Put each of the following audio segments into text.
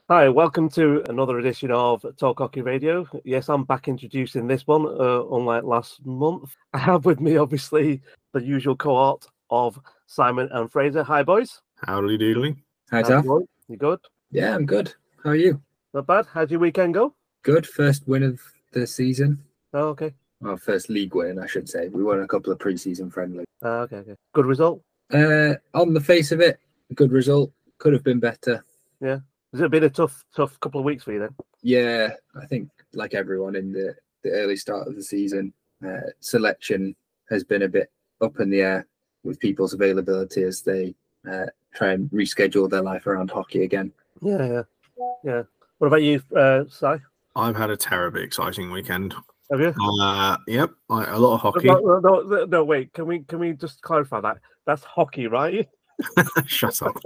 Hi, welcome to another edition of Talk Hockey Radio. Yes, I'm back introducing this one, unlike last month. I have with me, obviously, the usual cohort of Simon and Fraser. Hi, boys. Howdy doodly. Hi, How's it Taff. going? You good? Yeah, I'm good. How are you? Not bad. How'd your weekend go? Good. First win of the season. Oh, okay. Well, first league win, I should say. We won a couple of pre-season friendlies. Okay. Good result? On the face of it, good result. Could have been better. Yeah. Has it been a tough couple of weeks for you then? Yeah, I think like everyone in the early start of the season, selection has been a bit up in the air with people's availability as they try and reschedule their life around hockey again. Yeah. What about you, Si? I've had a terribly exciting weekend. Have you? Yep, a lot of hockey. No, wait. Can we just clarify that? That's hockey, right? Shut up.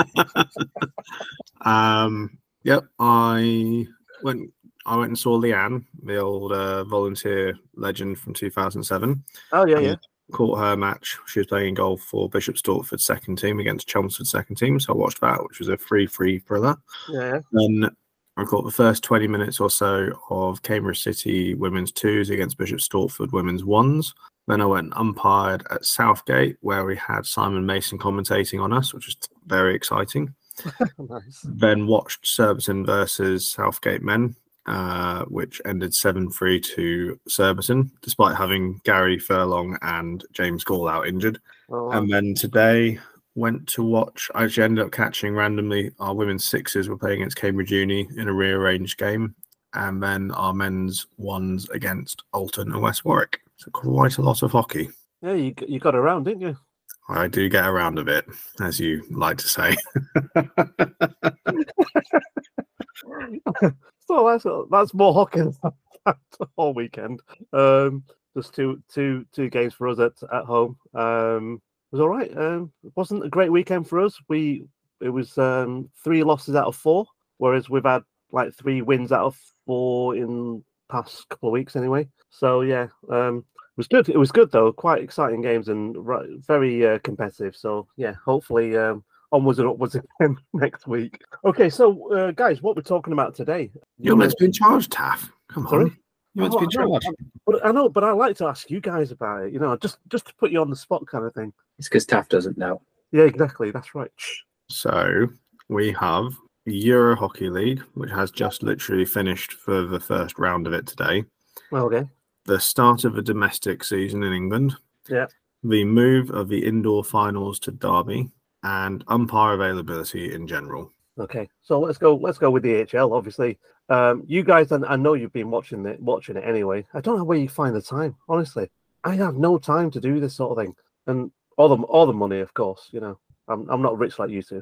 Yep, I went and saw Leanne, the old volunteer legend from 2007. Oh yeah. Caught her match. She was playing golf for Bishop Stortford's second team against Chelmsford's second team. So I watched that, which was a free thriller. Yeah. Then I caught the first 20 minutes or so of Cambridge City women's twos against Bishop Stortford women's ones. Then I went and umpired at Southgate, where we had Simon Mason commentating on us, which was very exciting. Nice. Then watched Surbiton versus Southgate men, which ended 7-3 to Surbiton, despite having Gary Furlong and James Gall out injured. Oh, And then today went to watch. I actually ended up catching randomly our women's sixes were playing against Cambridge Uni in a rearranged game, and then our men's ones against Alton and West Warwick. So quite a lot of hockey. yeah, you got around, didn't you? I do get around a bit, as you like to say. So that's more hockey than the whole weekend. Just two games for us at home. It was all right. It wasn't a great weekend for us. It was 3 losses out of 4, whereas we've had like 3 wins out of 4 in past couple of weeks anyway. So yeah, it was good. It was good though. Quite exciting games and very competitive. So yeah, hopefully onwards and upwards again next week. Okay, so guys, what we're talking about today? You're meant to be in charge, Taff. Come on. Sorry? You're meant to be in charge. I know, but I like to ask you guys about it. You know, just to put you on the spot, kind of thing. It's because Taff doesn't know. Yeah, exactly. That's right. So we have Euro Hockey League, which has just literally finished for the first round of it today. Okay. The start of a domestic season in England. Yeah. The move of the indoor finals to Derby, and umpire availability in general. Okay, so let's go with the AHL. Obviously, you guys, I know you've been watching it anyway. I don't know where you find the time. Honestly, I have no time to do this sort of thing, and all the money, of course. You know, I'm not rich like you two.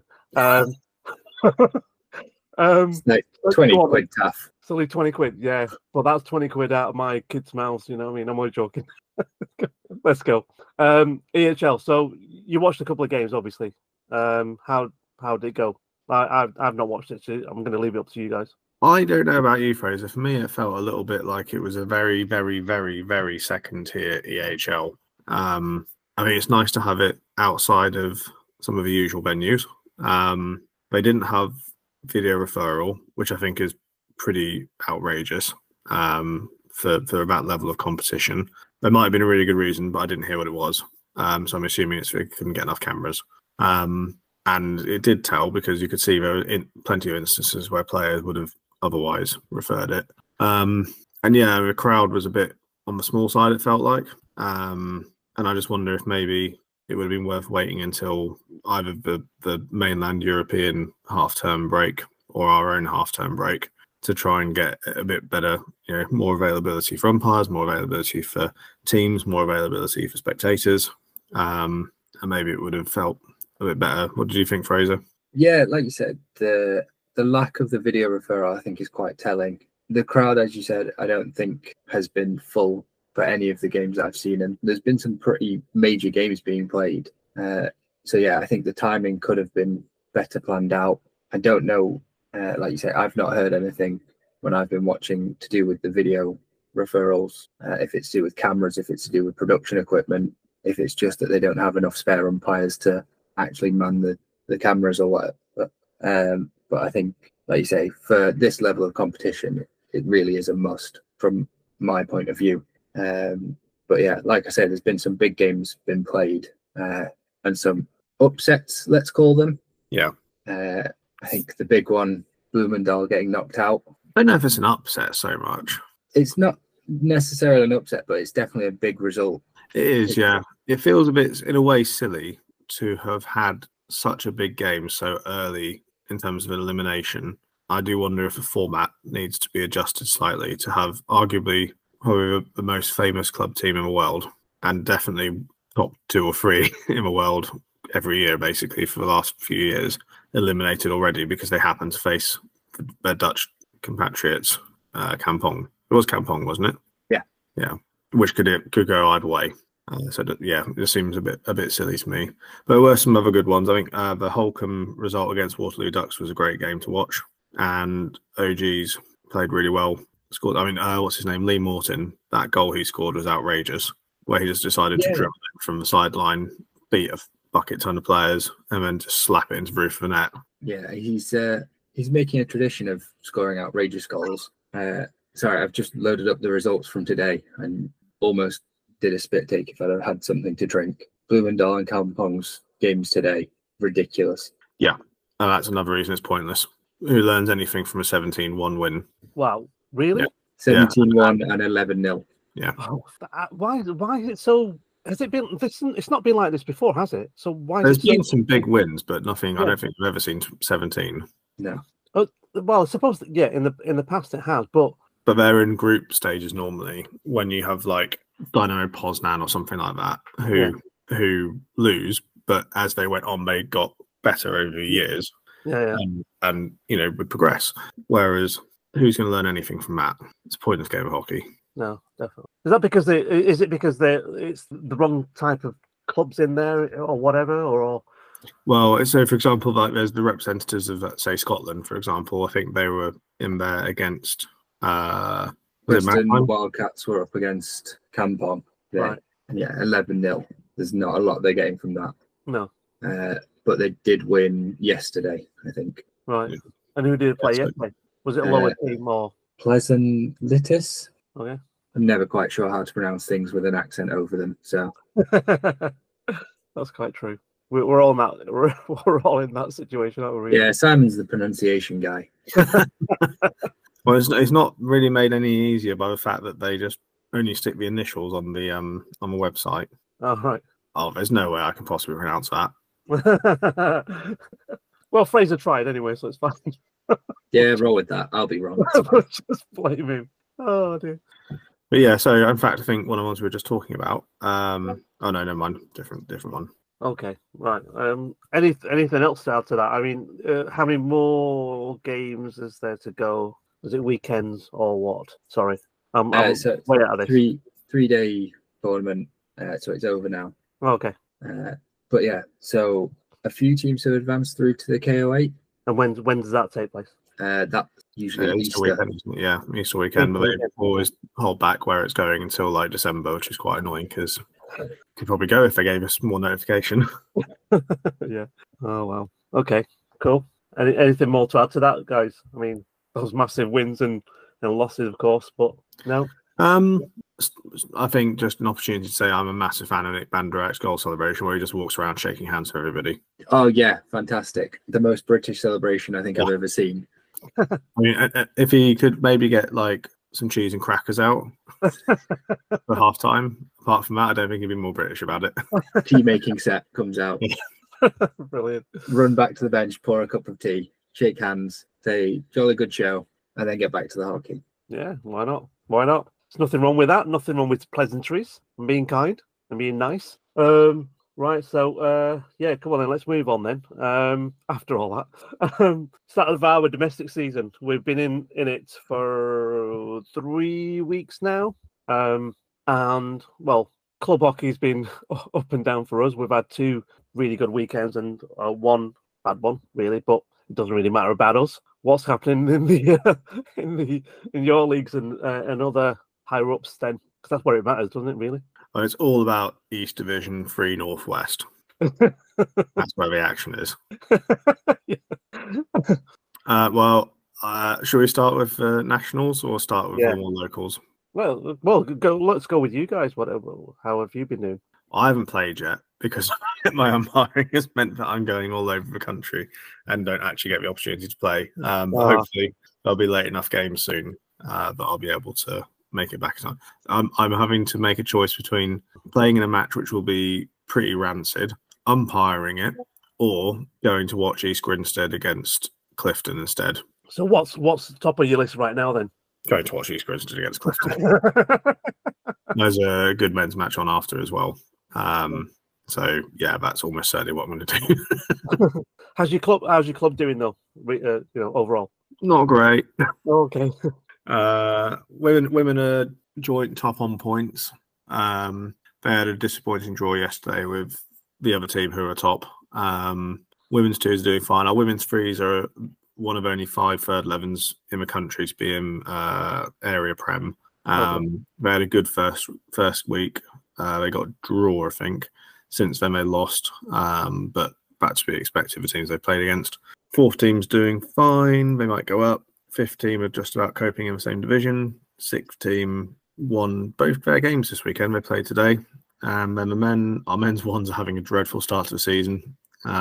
Like 20 quid, Taff. It's only 20 quid, yeah. Well, that's 20 quid out of my kid's mouths, you know what I mean? I'm only joking. Let's go. EHL. So you watched a couple of games, obviously. How did it go? I've not watched it, so I'm going to leave it up to you guys. I don't know about you, Fraser. For me, it felt a little bit like it was a very, very, very, very second tier EHL. I mean, it's nice to have it outside of some of the usual venues. They didn't have video referral, which I think is pretty outrageous for that level of competition. There might have been a really good reason, but I didn't hear what it was. So I'm assuming it's they couldn't get enough cameras. And it did tell because you could see there were plenty of instances where players would have otherwise referred it. And yeah, the crowd was a bit on the small side, it felt like. And I just wonder if maybe it would have been worth waiting until either the mainland European half-term break or our own half-term break to try and get a bit better, more availability for umpires, more availability for teams, more availability for spectators. And maybe it would have felt a bit better. What did you think, Fraser? Yeah, like you said, the lack of the video referral, I think, is quite telling. The crowd, as you said, I don't think has been full for any of the games that I've seen, and there's been some pretty major games being played. So yeah, I think the timing could have been better planned out. I don't know, like you say, I've not heard anything when I've been watching to do with the video referrals, if it's to do with cameras, if it's to do with production equipment, if it's just that they don't have enough spare umpires to actually man the cameras or whatever. But I think like you say, for this level of competition, it really is a must from my point of view. But yeah, like I said, there's been some big games been played and some upsets, let's call them. Yeah. I think the big one, Bloomendal getting knocked out. I don't know if it's an upset so much. It's not necessarily an upset, but it's definitely a big result. It is, yeah. It feels a bit, in a way, silly to have had such a big game so early in terms of an elimination. I do wonder if the format needs to be adjusted slightly to have arguably probably the most famous club team in the world, and definitely top 2 or 3 in the world every year, basically, for the last few years, eliminated already because they happen to face their Dutch compatriots, Kampong. It was Kampong, wasn't it? Yeah. Yeah. Which could go either way. So that, yeah, it just seems a bit silly to me. But there were some other good ones. I think the Holcombe result against Waterloo Ducks was a great game to watch, and OGs played really well. Scored. I mean, what's his name? Lee Morton. That goal he scored was outrageous. Where he just decided to dribble it from the sideline, beat a bucket ton of players, and then just slap it into the roof of the net. Yeah, he's making a tradition of scoring outrageous goals. Sorry, I've just loaded up the results from today and almost did a spit take if I'd have had something to drink. Bloomendal and Kampong's games today, ridiculous. Yeah, and that's another reason it's pointless. Who learns anything from a 17-1 win? Wow, really? Yeah. 17-1 and 11-0. Yeah. Oh, why is it so? Has it been? It's not been like this before, has it? So why? There's been some big wins, but nothing. Yeah. I don't think I've ever seen 17. No. Oh, well, I suppose in the past it has, but they're in group stages normally. When you have like Dynamo Poznan or something like that, who lose, but as they went on, they got better over the years. Yeah. And would progress. Whereas, who's going to learn anything from that? It's a pointless game of hockey. No, definitely. Is that because it's the wrong type of clubs in there or whatever, or? Well, so for example, like there's the representatives of, say, Scotland, for example. I think they were in there against Western Wildcats were up against Kampong. Right. Yeah, 11-0. There's not a lot they're getting from that. No. But they did win yesterday, I think. Right. And who did it play yesterday? Was it a lower team or? Pleasant Litis. Okay. I'm never quite sure how to pronounce things with an accent over them. So that's quite true. We're all in that. We're all in that situation, aren't we? Really? Yeah, Simon's the pronunciation guy. Well, it's not really made any easier by the fact that they just only stick the initials on the website. Oh, right. Oh, there's no way I can possibly pronounce that. Well, Fraser tried anyway, so it's fine. Yeah, roll with that. I'll be wrong. Just blame him. Oh dear. But yeah, so in fact, I think one of the ones we were just talking about. Oh no, never mind. Different one. Okay, right. Anything else to add to that? I mean, how many more games is there to go? Is it weekends or what? Sorry, I'm so way out of this. 3-day tournament, so it's over now. Okay. But yeah, so a few teams have advanced through to the KO8. And when does that take place? That usually Easter weekend, isn't it? Yeah, Easter weekend, but they always hold back where it's going until like December, which is quite annoying because could probably go if they gave us more notification. Yeah. Oh wow. Okay. Cool. Anything more to add to that, guys? I mean, those massive wins and losses, of course, but no. I think just an opportunity to say I'm a massive fan of Nick Banderak's goal celebration, where he just walks around shaking hands with everybody. Oh yeah, fantastic! The most British celebration I think I've ever seen. I mean, if he could maybe get like some cheese and crackers out for half time. Apart from that, I don't think he'd be more British about it. Tea making set comes out. Brilliant. Run back to the bench, pour a cup of tea, shake hands, say jolly good show, and then get back to the hockey. Yeah, why not? Why not? There's nothing wrong with that. Nothing wrong with pleasantries and being kind and being nice. Right, so yeah, come on then, let's move on then. After all that, start of our domestic season. We've been in it for 3 weeks now, and well, club hockey's been up and down for us. We've had 2 really good weekends and 1 bad one, really, but it doesn't really matter about us. What's happening in the in your leagues and other higher ups then? Because that's where it matters, doesn't it? Really. Well, it's all about East Division 3 Northwest. That's where the action is. Yeah. Well, Shall we start with nationals or start with Yeah. the more locals? Well, go. Let's go with you guys. How have you been doing? I haven't played yet because my umpiring has meant that I'm going all over the country and don't actually get the opportunity to play. But hopefully there'll be late enough games soon that I'll be able to make it back in time. I'm having to make a choice between playing in a match which will be pretty rancid, umpiring it, or going to watch East Grinstead against Clifton instead. So what's the top of your list right now then? Going to watch East Grinstead against Clifton. There's a good men's match on after as well. So yeah, that's almost certainly what I'm going to do. How's your club doing though? Overall. Not great. Okay. Women are joint top on points. They had a disappointing draw yesterday with the other team who are top. Women's 2 is doing fine. Our women's 3s are one of only 5 third 11s in the country to be in area prem. They had a good first week. They got a draw, I think. Since then they lost, but that's to be expected. The teams they played against. 4th team's doing fine. They might go up. 5th team are just about coping in the same division. 6th team won both their games this weekend. They played today. And then our men's ones are having a dreadful start to the season.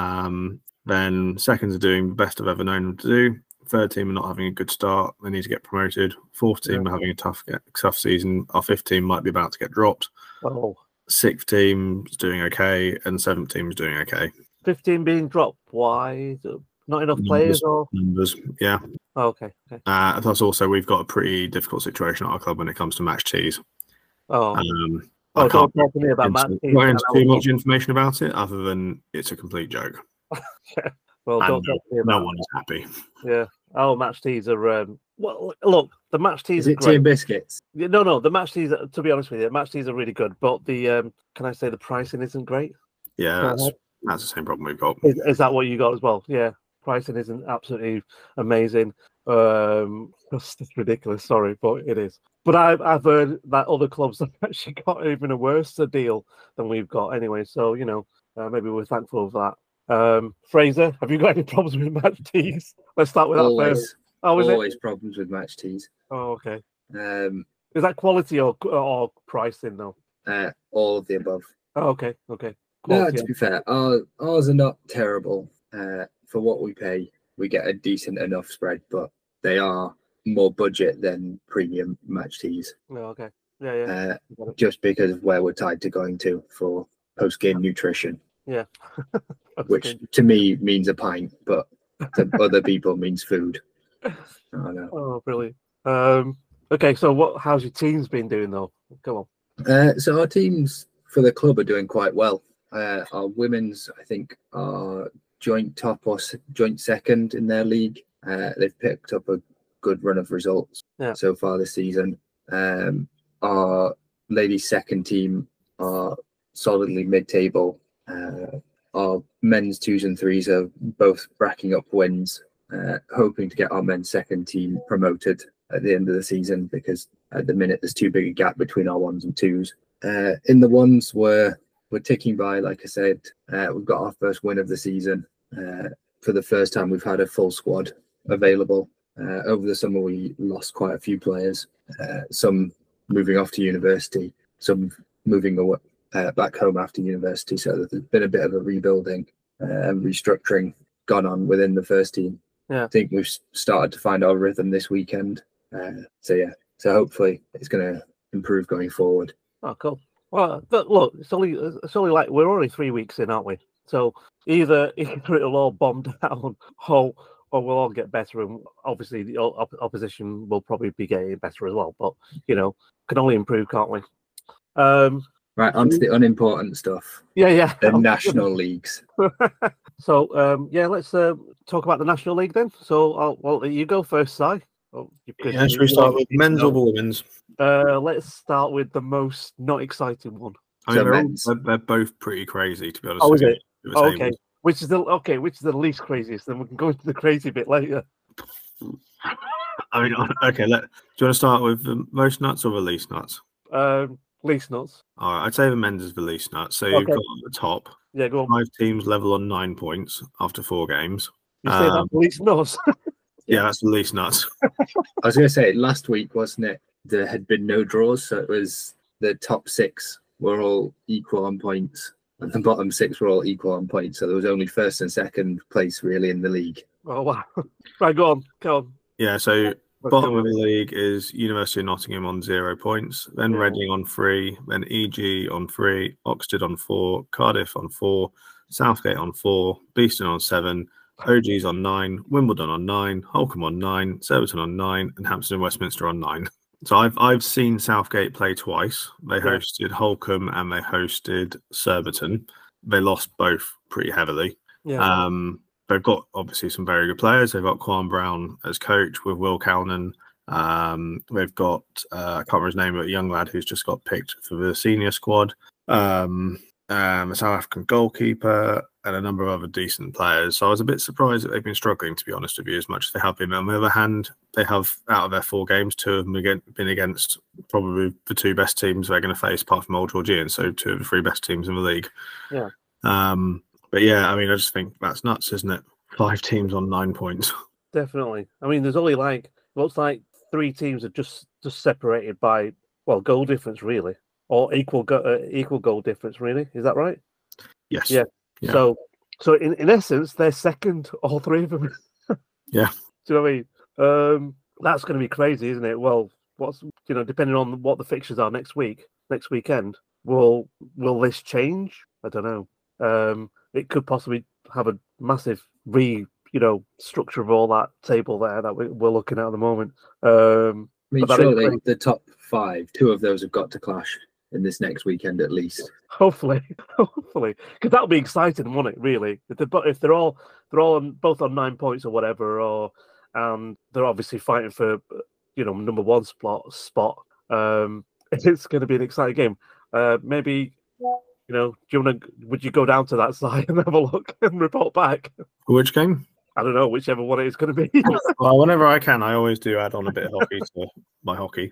Then seconds are doing the best I've ever known them to do. 3rd team are not having a good start. They need to get promoted. 4th team are having a tough season. Our 5th team might be about to get dropped. Oh. 6th team is doing okay, and 7th team is doing okay. 15 being dropped. Why? Not enough players or numbers? Yeah. Oh, okay. Plus, also we've got a pretty difficult situation at our club when it comes to match tees. Oh. I can't don't talk to me about match tees. Not into too much information about it, other than it's a complete joke. Yeah. Well, and don't talk to me about. No one is happy. Yeah. Oh, match tees are. Well, look, the match tees Is are it great. Tea and Biscuits? No, the match tees. To be honest with you, the match tees are really good, but the can I say the pricing isn't great? Yeah, that's the same problem we've got. Is that what you got as well? Yeah, pricing isn't absolutely amazing. It's ridiculous. Sorry, but it is. But I've heard that other clubs have actually got even a worse deal than we've got anyway. So maybe we're thankful for that. Fraser, have you got any problems with match tees? Let's start with that first. Always problems with match tees. Oh, okay. Is that quality or pricing though? All of the above. Oh, okay. Quality, No, to be fair, ours are not terrible. For what we pay, we get a decent enough spread, but they are more budget than premium match tees. Oh, okay. Yeah. Just because of where we're tied to going to for post-game nutrition. Yeah. Which to me means a pint, but to other people means food. I know. Oh, brilliant. Okay, so how's your teams been doing though? Come on. So our teams for the club are doing quite well. Our women's, I think, are joint top or joint second in their league. They've picked up a good run of results so far this season. Our ladies' second team are solidly mid-table. Our men's 2s and 3s are both racking up wins, hoping to get our men's second team promoted at the end of the season, because at the minute there's too big a gap between our 1s and 2s. In the 1s, we're ticking by, like I said. We've got our first win of the season. For the first time, we've had a full squad available. Over the summer, we lost quite a few players, some moving off to university, some moving away, back home after university. So there's been a bit of a rebuilding and restructuring gone on within the first team. Yeah. I think we've started to find our rhythm this weekend. So hopefully it's going to improve going forward. Oh, cool. Well, look, it's only like we're only 3 weeks in, aren't we? So either it'll all bomb down, or we'll all get better, and obviously the opposition will probably be getting better as well. But can only improve, can't we? Right, on to the unimportant stuff. Yeah. The national leagues. So let's talk about the National League then. So you go first, Si. Should we start with men's or women's? Let's start with the most not exciting one. I mean, they're both pretty crazy, to be honest. Oh, is it? Okay. Which is the least craziest? Then we can go into the crazy bit later. I mean, okay. Do you want to start with the most nuts or the least nuts? Least nuts. All right, I'd say the men's is the least nuts. So you've got at the top. Yeah, go on. 5 teams level on 9 points after 4 games. You say that's least nuts. Yeah, that's the least nuts. I was going to say last week, wasn't it? There had been no draws, so it was the top 6 were all equal on points, and the bottom 6 were all equal on points. So there was only first and second place really in the league. Oh wow! Right, go on. Yeah, so Let's bottom go of the with it. league is University of Nottingham on 0 points, then Yeah. Reading on 3, then EG on 3, Oxted on 4, Cardiff on 4, Southgate on 4, Beeston on 7, OGs on 9, Wimbledon on 9, Holcombe on 9, Surbiton on 9, and Hampstead and Westminster on 9. So I've seen Southgate play twice. They hosted Holcombe and they hosted Surbiton. They lost both pretty heavily. Yeah. They've got obviously some very good players. They've got Quan Brown as coach with Will Calnan. They've got I can't remember his name, but a young lad who's just got picked for the senior squad. A South African goalkeeper and a number of other decent players. So I was a bit surprised that they've been struggling, to be honest with you, as much as they have been. On the other hand, they have, out of their 4 games, 2 of them been against probably the 2 best teams they're going to face, apart from Old Georgian. So 2 of the 3 best teams in the league. Yeah. But yeah, I mean, I just think that's nuts, isn't it? 5 teams on 9 points. Definitely. I mean, there's only looks like 3 teams are just separated by goal difference, really, or equal goal difference, really. Is that right? Yes. Yeah. So in essence, they're second, all 3 of them. Yeah. Do you know what I mean? That's going to be crazy, isn't it? Well, depending on what the fixtures are next weekend, will this change? I don't know. It could possibly have a massive structure of all that table there that we're looking at the moment. I mean, but surely the top 5, 2 of those have got to clash in this next weekend at least. Hopefully, because that would be exciting, wouldn't it? Really, if they're all both on 9 points or whatever, and they're obviously fighting for number 1 spot. It's going to be an exciting game. Maybe. Would you go down to that side and have a look and report back? Which game? I don't know, whichever one it is going to be. Well, whenever I can, I always do add on a bit of hockey to my hockey.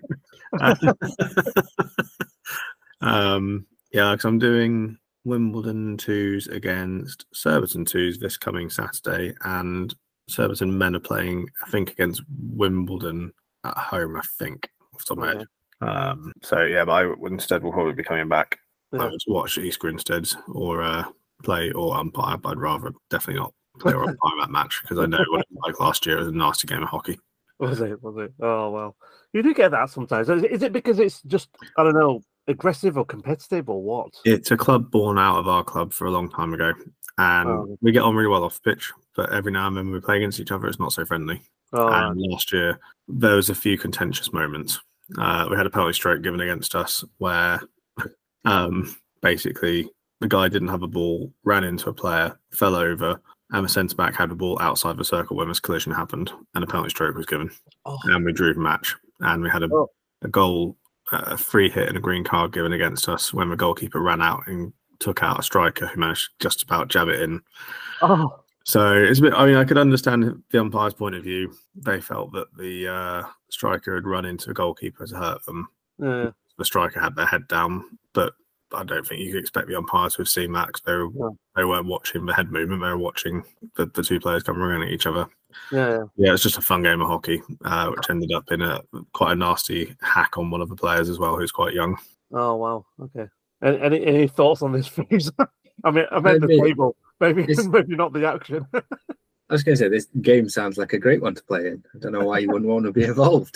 Yeah, because I'm doing Wimbledon 2s against Surbiton 2s this coming Saturday, and Surbiton men are playing, I think, against Wimbledon at home, I think, off the top of my head. So yeah, but I instead will probably be coming back. I would watch East Grinstead or play or umpire, but I'd rather definitely not play or umpire that match because I know what it was like last year. It was a nasty game of hockey. Was it? Oh, well. You do get that sometimes. Is it because it's just, I don't know, aggressive or competitive or what? It's a club born out of our club for a long time ago. And we get on really well off the pitch, but every now and then when we play against each other, it's not so friendly. And last year, there was a few contentious moments. We had a penalty stroke given against us where basically the guy didn't have a ball, ran into a player, fell over, and the centre back had the ball outside the circle when this collision happened, and a penalty stroke was given, and we drew the match, and we had a goal, a free hit, and a green card given against us when the goalkeeper ran out and took out a striker who managed to just about jab it in. So it's a bit. I mean, I could understand the umpire's point of view. They felt that the striker had run into the goalkeeper to hurt them. Yeah. The striker had their head down, but I don't think you could expect the umpires to have seen that because they weren't watching the head movement. They were watching the 2 players come running at each other. Yeah, it's just a fun game of hockey, which ended up in quite a nasty hack on one of the players as well, who's quite young. Oh wow, okay. Any thoughts on this, please? I mean, I meant the table, maybe not the action. I was going to say this game sounds like a great one to play in. I don't know why you wouldn't want to be involved.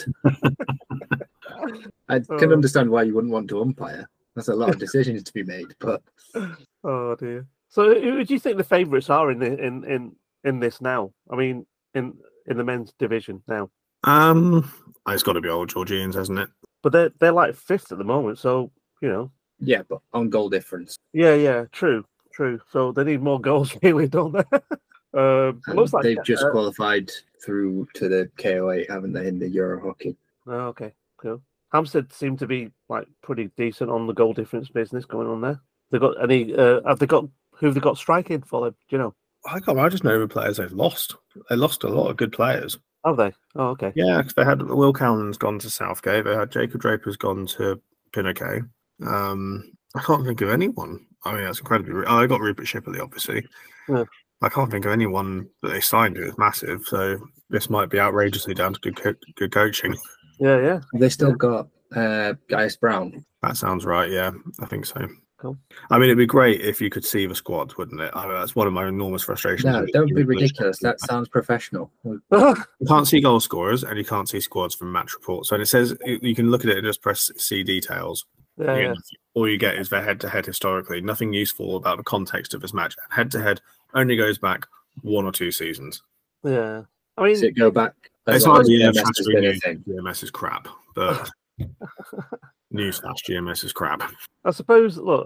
I can understand why you wouldn't want to umpire. That's a lot of decisions to be made, but oh dear. So, who do you think the favourites are in this now? I mean, in the men's division now. It's got to be Old Georgians, hasn't it? But they're like 5th at the moment, so Yeah, but on goal difference. Yeah, true. So they need more goals, really, don't they? It looks like they've just qualified through to the KO8, haven't they, in the Euro Hockey? Oh, okay, cool. Hampstead seem to be like pretty decent on the goal difference business going on there. They've got any? Have they got who have they got striking for them? Do you know? I just know the players they've lost. They lost a lot of good players. Have they? Oh, okay. Yeah, because they had Will Callan's gone to Southgate. They had Jacob Draper's gone to Pinnacle. I can't think of anyone. I mean, that's incredibly. Oh, they got Rupert Shipperley, obviously. Yeah. I can't think of anyone that they signed who was massive. So this might be outrageously down to good coaching. Yeah, yeah. They still got Gaius Brown. That sounds right. Yeah, I think so. Cool. I mean, it'd be great if you could see the squad, wouldn't it? I mean, that's one of my enormous frustrations. No, don't be ridiculous. That sounds professional. You can't see goal scorers and you can't see squads from match reports. So it says you can look at it and just press see details. Yeah. All you get is their head-to-head historically. Nothing useful about the context of this match. Head-to-head only goes back 1 or 2 seasons. Yeah. I mean, Does it go back? It's like GMS has been a thing. GMS is crap, but newsflash, GMS is crap. I suppose. Look,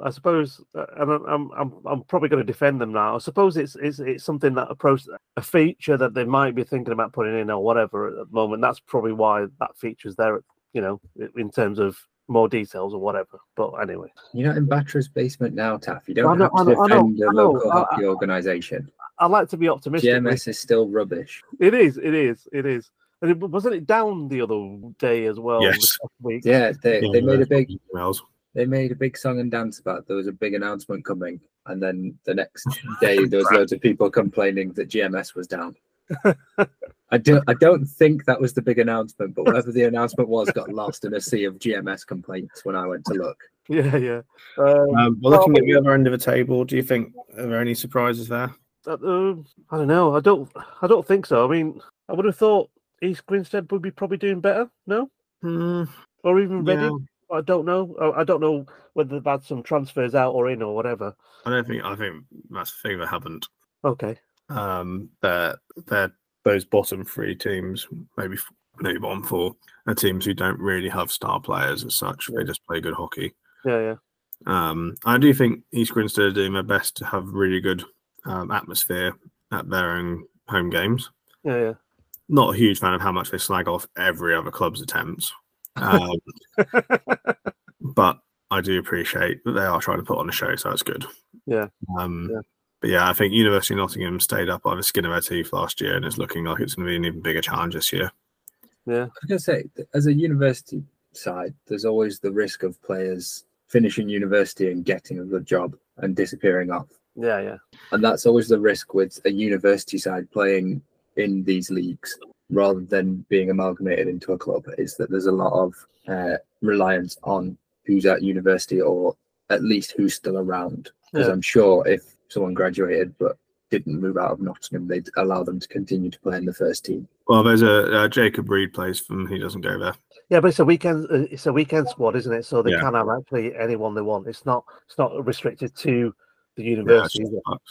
I'm probably going to defend them now. I suppose it's something that a feature that they might be thinking about putting in or whatever at the moment. That's probably why that feature's there. In terms of more details or whatever. But anyway, you're not in Batra's basement now, Taff. You don't have to defend the local hockey organisation. I like to be optimistic. GMS is still rubbish. It is. And wasn't it down the other day as well? Yes. Week? Yeah, they made a big emails. They made a big song and dance about there was a big announcement coming, and then the next day there was loads of people complaining that GMS was down. I don't think that was the big announcement, but whatever the announcement was got lost in a sea of GMS complaints when I went to look. Yeah. Looking at the other end of the table, do you think are there any surprises there? I don't know. I don't think so. I mean, I would have thought East Grinstead would be probably doing better. No, or even Reading. Yeah. I don't know. I don't know whether they've had some transfers out or in or whatever. I think that's the thing. They haven't. Okay. They're those bottom 3 teams, maybe bottom 4, are teams who don't really have star players as such. Yeah. They just play good hockey. Yeah. I do think East Grinstead are doing their best to have really good atmosphere at their own home games. Yeah. Not a huge fan of how much they slag off every other club's attempts. But I do appreciate that they are trying to put on a show, so that's good. Yeah. But yeah, I think University of Nottingham stayed up by the skin of their teeth last year, and it's looking like it's going to be an even bigger challenge this year. Yeah. I was going to say, as a university side, there's always the risk of players finishing university and getting a good job and disappearing off. Yeah. And that's always the risk with a university side playing in these leagues rather than being amalgamated into a club, is that there's a lot of reliance on who's at university or at least who's still around. Because I'm sure if someone graduated but didn't move out of Nottingham, they'd allow them to continue to play in the first team. Well, there's a Jacob Reed plays from. He doesn't go there. Yeah, but it's a weekend squad, isn't it? So they can have actually anyone they want. It's not restricted to the university.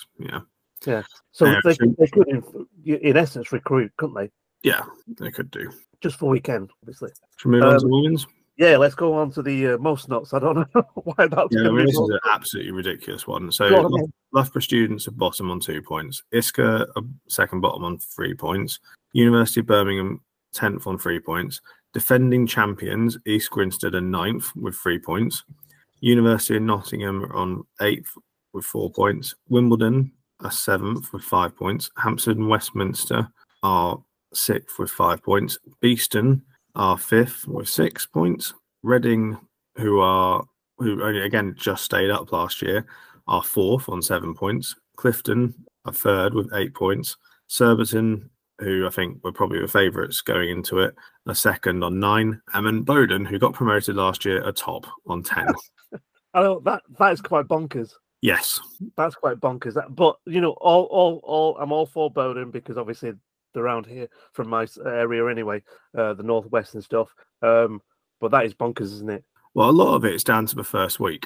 Yeah. So they could, in essence, recruit, couldn't they? Yeah, they could do. Just for weekend, obviously. Should we move on to women's? Yeah, let's go on to the most nuts. I don't know why that's. Yeah, this is an absolutely ridiculous one. So Loughborough Students are bottom on 2 points. ISCA are second bottom on 3 points. University of Birmingham 10th on 3 points. Defending champions East Grinstead are 9th with 3 points. University of Nottingham are on 8th with 4 points. Wimbledon are 7th with 5 points. Hampstead and Westminster are 6th with 5 points. Beeston are 5th with 6 points. Reading, who only again just stayed up last year, are 4th on 7 points. Clifton are 3rd with 8 points. Surbiton, who I think were probably the favourites going into it, are 2nd on 9. And then Bowden, who got promoted last year, are top on 10. I know that is quite bonkers. Yes, that's quite bonkers. But all I'm all for Bowden because obviously they're around here from my area anyway, the northwest and stuff. But that is bonkers, isn't it? Well, a lot of it is down to the first week,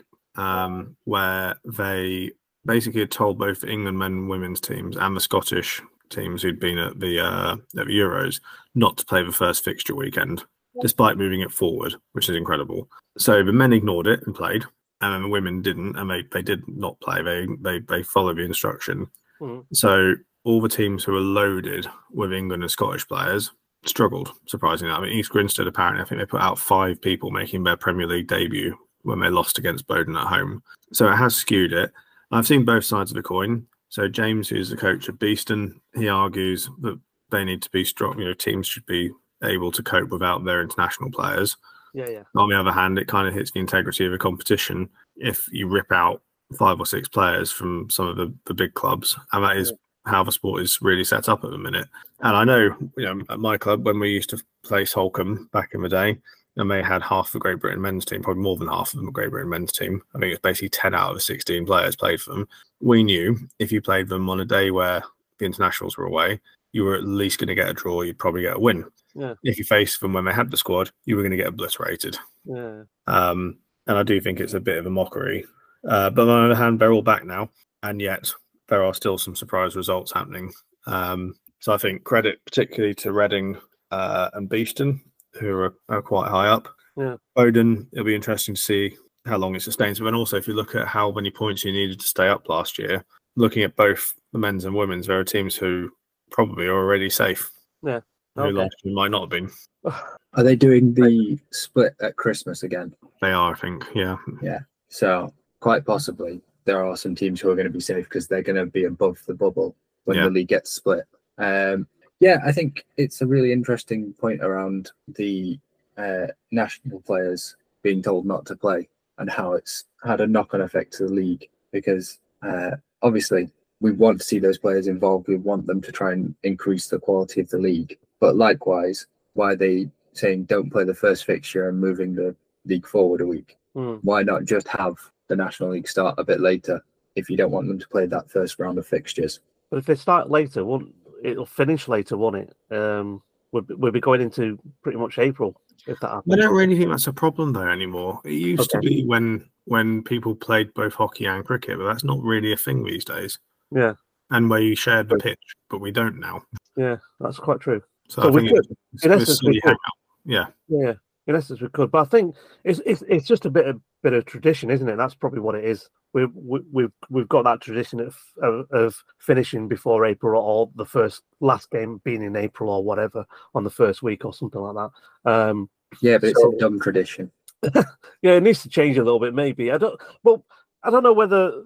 where they basically had told both the England men and women's teams and the Scottish teams who'd been at the Euros not to play the first fixture weekend, despite moving it forward, which is incredible. So the men ignored it and played, and then the women didn't, and they did not play. They followed the instruction. So all the teams who were loaded with England and Scottish players struggled, surprisingly. I mean, East Grinstead, apparently, I think they put out 5 people making their Premier League debut when they lost against Bowden at home. So it has skewed it. I've seen both sides of the coin. So James, who's the coach of Beeston, he argues that they need to be strong. Teams should be able to cope without their international players. Yeah. On the other hand, it kind of hits the integrity of a competition if you rip out 5 or 6 players from some of the big clubs, and that is how the sport is really set up at the minute. And I know, at my club, when we used to play Holcombe back in the day, and they had half the Great Britain men's team, probably more than half of the Great Britain men's team. I think it's basically 10 out of the 16 players played for them. We knew if you played them on a day where the internationals were away, you were at least going to get a draw. You'd probably get a win. Yeah. If you faced them when they had the squad, you were going to get obliterated. Yeah. And I do think it's a bit of a mockery. But on the other hand, they're all back now, and yet there are still some surprise results happening. So I think credit particularly to Reading and Beeston, who are quite high up. Yeah. Bowden, it'll be interesting to see how long it sustains. But then also, if you look at how many points you needed to stay up last year, looking at both the men's and women's, there are teams who probably are already safe. Yeah. Who last year might not have been. Are they doing the split at Christmas again? They are, I think. Yeah. Yeah. So quite possibly there are some teams who are going to be safe because they're going to be above the bubble when the league gets split. Yeah, I think it's a really interesting point around the national players being told not to play and how it's had a knock-on effect to the league, because obviously we want to see those players involved. We want them to try and increase the quality of the league. But likewise, why are they saying don't play the first fixture and moving the league forward a week? Why not just have the National League start a bit later if you don't want them to play that first round of fixtures? But if they start later, it'll finish later, won't it? We'll be going into pretty much April if that happens. I don't really think that's a problem though anymore. It used to be when people played both hockey and cricket, but that's not really a thing these days. Yeah. And where you shared the pitch, but we don't now. Yeah, that's quite true. So I think in essence, we could. Yeah. Yeah. In essence, we could, but I think it's just a bit of tradition, isn't it? That's probably what it is. We've got that tradition of finishing before April, or the last game being in April or whatever on the first week or something like that. Yeah, but it's a dumb tradition. Yeah, it needs to change a little bit, maybe. I don't know whether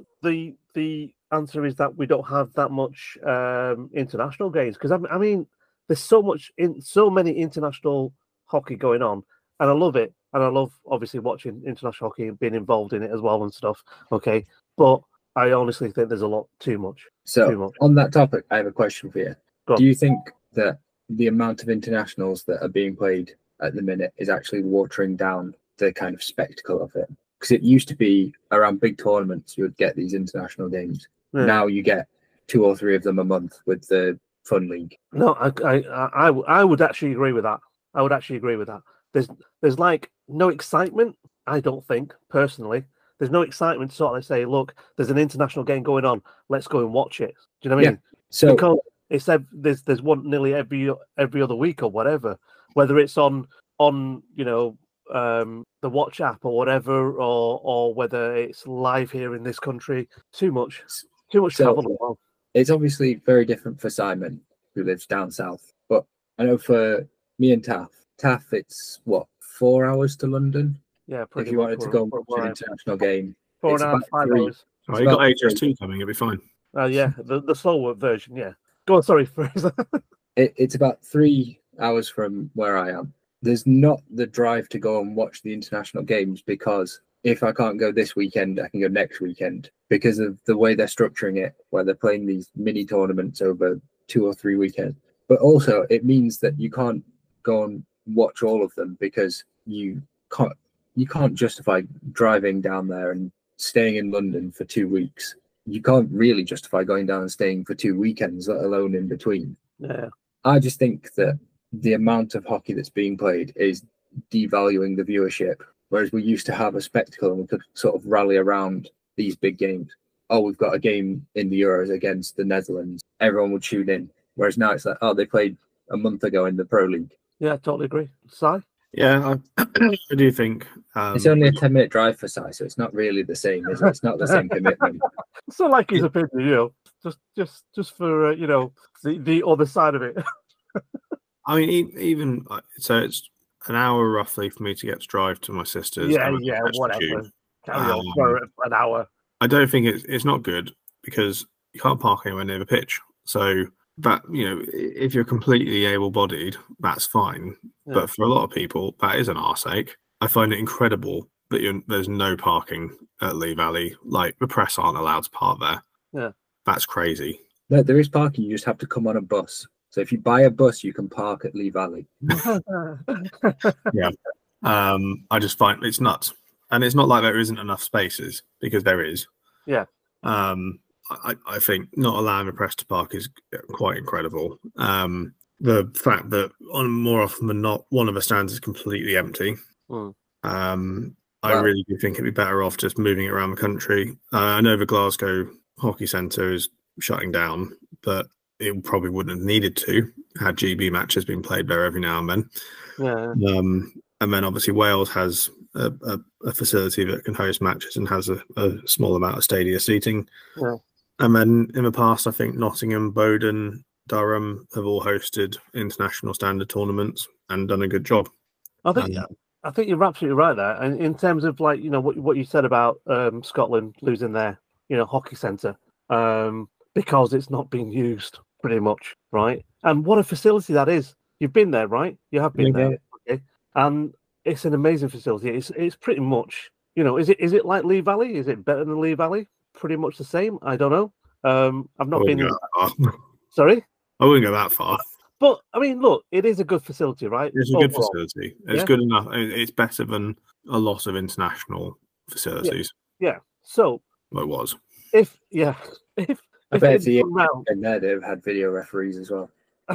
the answer is that we don't have that much international games, because I mean, there's so many international hockey going on. And I love it. And I love, obviously, watching international hockey and being involved in it as well and stuff. Okay. But I honestly think there's a lot too much. So, on that topic, I have a question for you. Do you think that the amount of internationals that are being played at the minute is actually watering down the kind of spectacle of it? Because it used to be around big tournaments, you would get these international games. Yeah. Now you get 2 or 3 of them a month with the Fun League. No, I would actually agree with that. I would actually agree with that. There's like no excitement, I don't think, personally. There's no excitement to sort of say, look, there's an international game going on, let's go and watch it. Do you know what I mean? So because it's there's one nearly every other week or whatever, whether it's on the Watch app or whatever, or whether it's live here in this country. Too much travel. It's obviously very different for Simon, who lives down south. But I know for me and Taff, it's 4 hours to London. Yeah, pretty. If you wanted to go to an international game, 4.5, 5 hours. Oh, you got HS2 coming. It'll be fine. Yeah, the slower version. Yeah. Go on. Sorry, Fraser. It's about 3 hours from where I am. There's not the drive to go and watch the international games, because if I can't go this weekend, I can go next weekend, because of the way they're structuring it, where they're playing these mini tournaments over 2 or 3 weekends. But also, it means that you can't go and watch all of them, because you can't justify driving down there and staying in London for 2 weeks. You can't really justify going down and staying for 2 weekends, let alone in between. Yeah. I just think that the amount of hockey that's being played is devaluing the viewership, whereas we used to have a spectacle and we could sort of rally around these big games. Oh, we've got a game in the Euros against the Netherlands. Everyone would tune in. Whereas now it's like, oh, they played a month ago in the Pro League. Yeah, I totally agree. Si? Yeah, I do think it's only a 10-minute drive for Si, so it's not really the same, is it? It's not the same commitment. It's not like his opinion, just for the other side of it. I mean, even so, it's an hour roughly for me to get to drive to my sister's. Yeah, whatever. Carry on for an hour. I don't think it's not good, because you can't park anywhere near the pitch. So that, if you're completely able-bodied, that's fine. Yeah. But for a lot of people, that is an arse ache. I find it incredible that there's no parking at Lee Valley. Like, the press aren't allowed to park there. Yeah, that's crazy. No, there is parking. You just have to come on a bus. So if you buy a bus, you can park at Lee Valley. Yeah. I just find it's nuts. And it's not like there isn't enough spaces, because there is. Yeah. I think not allowing the press to park is quite incredible. The fact that on more often than not, one of the stands is completely empty. I really do think it'd be better off just moving it around the country. I know the Glasgow Hockey Centre is shutting down, but it probably wouldn't have needed to had GB matches been played there every now and then. Yeah. And then obviously Wales has a facility that can host matches and has a small amount of stadia seating. Yeah. And then in the past, I think Nottingham, Bowden, Durham have all hosted international standard tournaments and done a good job. I think you're absolutely right there. And in terms of like, you know, what you said about Scotland losing their, you know, hockey centre because it's not being used pretty much, right? And what a facility that is. You've been there, right? You have been there. Okay. And it's an amazing facility. It's pretty much, you know, is it like Lee Valley? Is it better than Lee Valley? Pretty much the same. I don't know. I've not been. Sorry, I wouldn't go that far. But I mean, look, it is a good facility, right? It's a good facility. It's good enough. It's better than a lot of international facilities. Yeah. So well, it was. If I bet in there they've had video referees as well.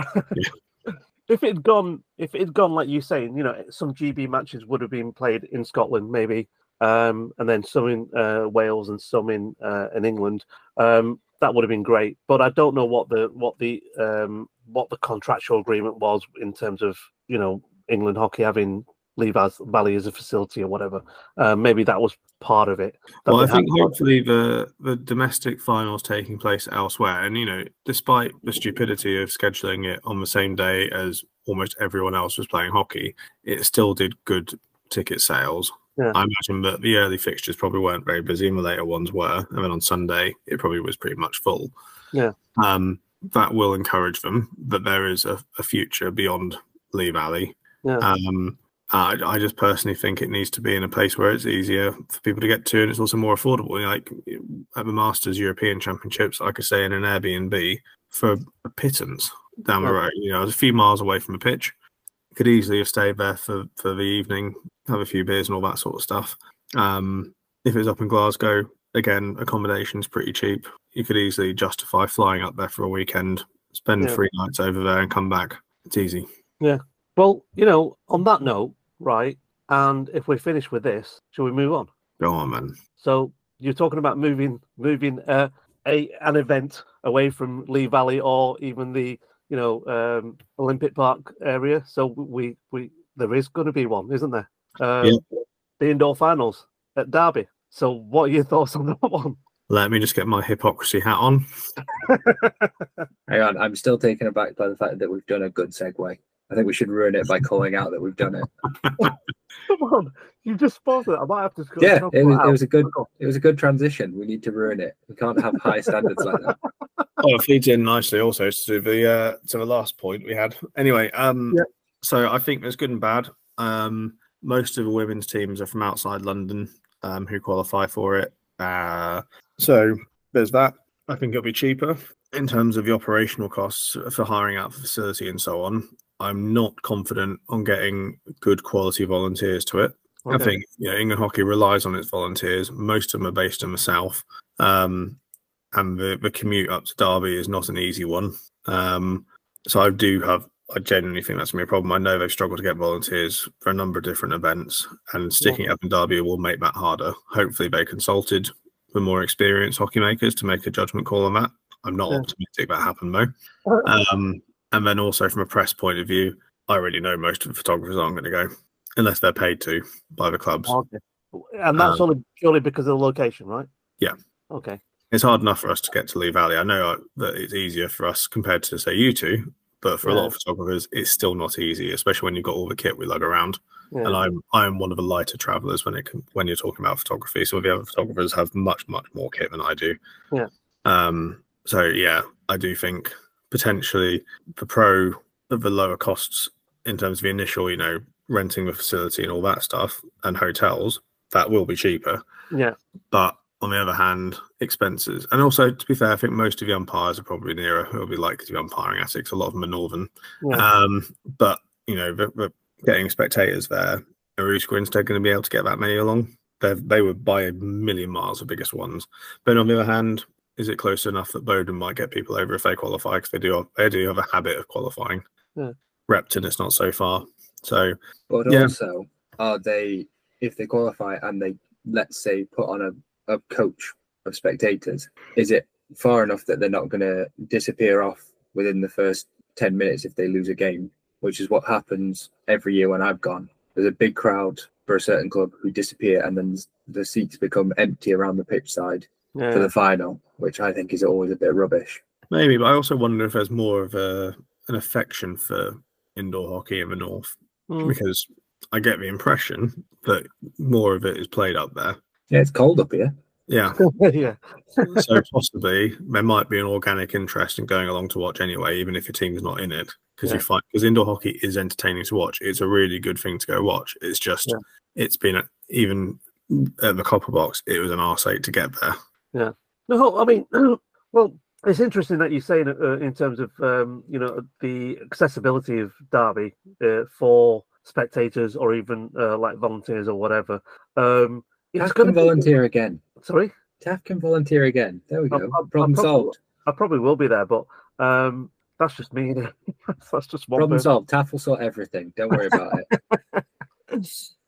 If it had gone like you saying, you know, some GB matches would have been played in Scotland, maybe, and then some in Wales and some in England. That would have been great. But I don't know what the contractual agreement was in terms of, you know, England hockey having Lee Valley as a facility or whatever. Maybe that was part of it. Well, I think hopefully the domestic finals taking place elsewhere, and you know, despite the stupidity of scheduling it on the same day as almost everyone else was playing hockey, it still did good ticket sales. Yeah. I imagine that the early fixtures probably weren't very busy, and the later ones were. And then on Sunday, it probably was pretty much full. Yeah. That will encourage them that there is a future beyond Lee Valley. Yeah. I just personally think it needs to be in a place where it's easier for people to get to, and it's also more affordable. You know, like at the Masters European Championships, I could stay in an Airbnb for a pittance down the road. You know, I was a few miles away from the pitch. Could easily have stayed there for the evening, have a few beers and all that sort of stuff. If it was up in Glasgow, again, accommodation's pretty cheap. You could easily justify flying up there for a weekend, spend 3 nights over there and come back. It's easy. Yeah. Well, you know, on that note, right, and if we're finished with this, shall we move on? Go on, man. So you're talking about moving an event away from Lee Valley or even the, you know, Olympic Park area. So we there is going to be one, isn't there? The indoor finals at Derby. So what are your thoughts on that one? Let me just get my hypocrisy hat on. Hang on, I'm still taken aback by the fact that we've done a good segue. I think we should ruin it by calling out that we've done it. Come on, you just spotted it. I might have to. It was a good transition. We need to ruin it. We can't have high standards like that. Oh, it feeds in nicely also to the last point we had. Anyway, so I think there's good and bad. Most of the women's teams are from outside London who qualify for it. So there's that. I think it'll be cheaper in terms of the operational costs for hiring out the facility and so on. I'm not confident on getting good quality volunteers to it. Okay. I think England Hockey relies on its volunteers. Most of them are based in the south, and the commute up to Derby is not an easy one. So I genuinely think that's going to be a problem. I know they've struggled to get volunteers for a number of different events, and sticking it up in Derby will make that harder. Hopefully they consulted with more experienced hockey makers to make a judgment call on that. I'm not optimistic that happened though. And then also from a press point of view, I already know most of the photographers aren't going to go unless they're paid to by the clubs. Okay. And that's only purely because of the location, right? Yeah. Okay. It's hard enough for us to get to Lee Valley. I know that it's easier for us compared to, say, you two, but for a lot of photographers, it's still not easy, especially when you've got all the kit we lug around. Yeah. And I'm one of the lighter travellers when you're talking about photography. Some of the other photographers have much, much more kit than I do. Yeah. So, yeah, I do think potentially the pro of the lower costs in terms of the initial, renting the facility and all that stuff and hotels, that will be cheaper. Yeah. But on the other hand, expenses. And also, to be fair, I think most of the umpires are probably nearer who will be likely to be umpiring Essex. A lot of them are northern. Yeah. But, you know, the getting spectators there, are East Grinstead going to be able to get that many along? They were by a million miles the biggest ones. But on the other hand, is it close enough that Bowden might get people over if they qualify? Because they do have a habit of qualifying. Yeah. Repton, it's not so far. So, But yeah. also, are they, if they qualify and they, let's say, put on a coach of spectators, is it far enough that they're not going to disappear off within the first 10 minutes if they lose a game, which is what happens every year when I've gone. There's a big crowd for a certain club who disappear, and then the seats become empty around the pitch side for the final, which I think is always a bit rubbish. Maybe, but I also wonder if there's more of an affection for indoor hockey in the north, because I get the impression that more of it is played up there. Yeah, it's cold up here. Yeah. Yeah. So possibly there might be an organic interest in going along to watch anyway, even if your team's not in it, because indoor hockey is entertaining to watch. It's a really good thing to go watch. It's just it's been even at the Copper Box, it was an arse-ache to get there. Yeah. No, I mean, well, it's interesting that you're saying in terms of you know, the accessibility of Derby for spectators or even like volunteers or whatever. Taff can volunteer again. Sorry? Taff can volunteer again. There we go. Problem solved. I probably will be there, but that's just me. That's just one problem person. solved. Taff will sort everything. Don't worry about it.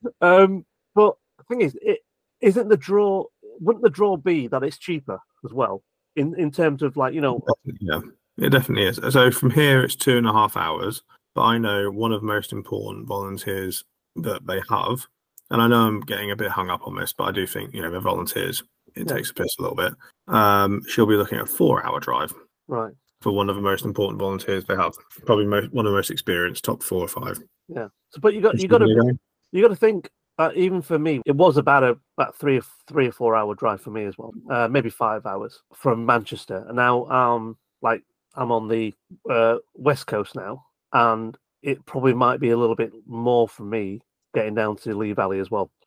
But the thing is, isn't the draw? Wouldn't the draw be that it's cheaper as well in terms of, like, you know? Yeah, it definitely is. So from here, it's 2.5 hours. But I know one of the most important volunteers that they have, and I know I'm getting a bit hung up on this, but I do think, you know, the volunteers, it takes a piss a little bit. She'll be looking at a 4-hour drive. Right. For one of the most important volunteers they have, probably one of the most experienced, top 4 or 5. Yeah. So, but you got to think. Even for me, it was about 3 or 4 hour drive for me as well. Maybe 5 hours from Manchester, and now I'm on the west coast now, and it probably might be a little bit more for me getting down to Lee Valley as well.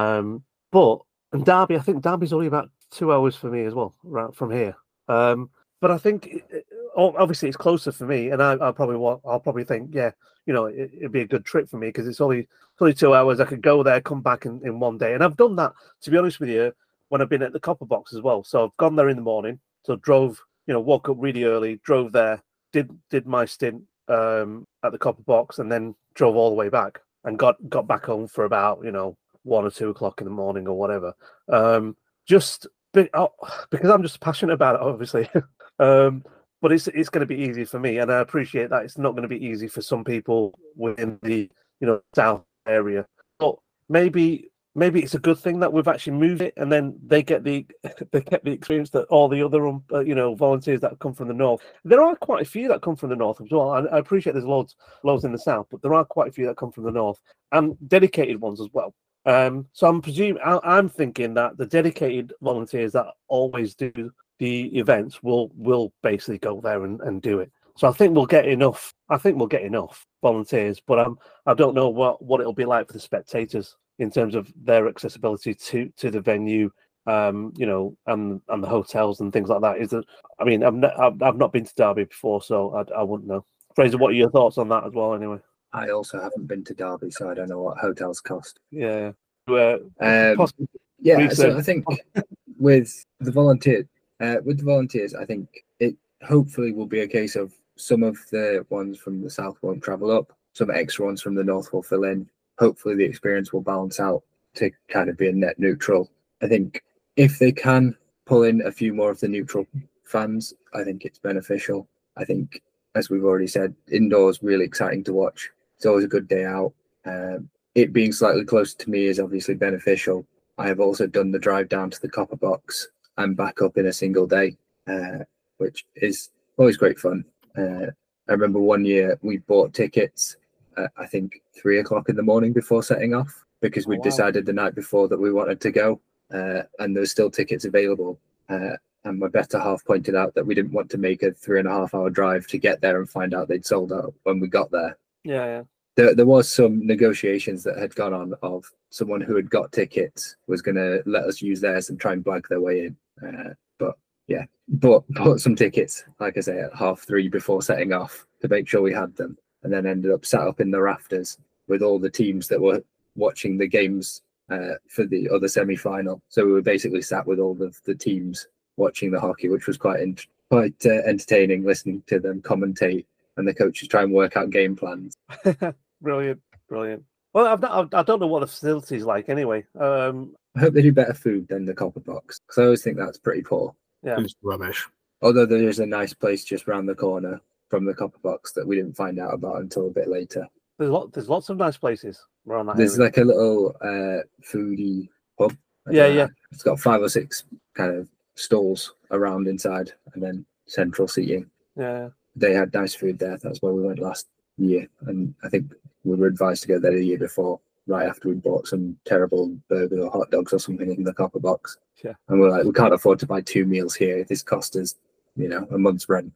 And Derby, I think Derby's only about 2 hours for me as well, right from here. But I think obviously it's closer for me, and I'll probably think, yeah, you know, it'd be a good trip for me because it's only 2 hours. I could go there, come back in one day, and I've done that, to be honest with you, when I've been at the Copper Box as well. So I've gone there in the morning, so drove, you know, woke up really early, drove there, did my stint at the Copper Box, and then drove all the way back and got back home for about, you know, 1 or 2 o'clock in the morning or whatever. Because I'm just passionate about it, obviously. But it's going to be easy for me, and I appreciate that it's not going to be easy for some people within the, you know, south area. But maybe it's a good thing that we've actually moved it, and then they kept the experience that all the other you know, volunteers that come from the north. There are quite a few that come from the north as well. I appreciate there's loads in the south, but there are quite a few that come from the north, and dedicated ones as well. So I'm thinking that the dedicated volunteers that always do the events will basically go there and do it. So I think we'll get enough. Volunteers, but I don't know what it'll be like for the spectators in terms of their accessibility to the venue, you know, and the hotels and things like that. I mean, I've not been to Derby before, so I wouldn't know. Fraser, what are your thoughts on that as well? Anyway, I also haven't been to Derby, so I don't know what hotels cost. Yeah. Yeah. So I think with the volunteers, I think it hopefully will be a case of some of the ones from the south won't travel up, some extra ones from the north will fill in. Hopefully the experience will balance out to kind of be a net neutral. I think if they can pull in a few more of the neutral fans, I think it's beneficial. I think, as we've already said, indoors really exciting to watch. It's always a good day out. It being slightly closer to me is obviously beneficial. I have also done the drive down to the Copper Box and back up in a single day, which is always great fun. I remember one year we bought tickets at, I think, 3 o'clock in the morning before setting off, because we decided the night before that we wanted to go, and there were still tickets available. And my better half pointed out that we didn't want to make a 3.5 hour drive to get there and find out they'd sold out when we got there. Yeah. there was some negotiations that had gone on of someone who had got tickets was going to let us use theirs and try and blag their way in. But yeah, bought some tickets, like I say, at 3:30 before setting off to make sure we had them, and then ended up sat up in the rafters with all the teams that were watching the games for the other semi-final. So we were basically sat with all the teams watching the hockey, which was quite entertaining, listening to them commentate and the coaches try and work out game plans. Brilliant. Well, I don't know what the facility's like anyway. I hope they do better food than the Copper Box, because I always think that's pretty poor. Yeah, It's rubbish. Although there is a nice place just round the corner from the Copper Box that we didn't find out about until a bit later. there's lots of nice places around that There's area. like a little foodie pub. Yeah. It's got 5 or 6 kind of stalls around inside, and then central seating. Yeah. They had nice food there. That's where we went last year, and I think we were advised to go there the year before, right after we bought some terrible burgers or hot dogs or something in the Copper Box. Yeah. And we're like, we can't afford to buy 2 meals here. This cost us, a month's rent.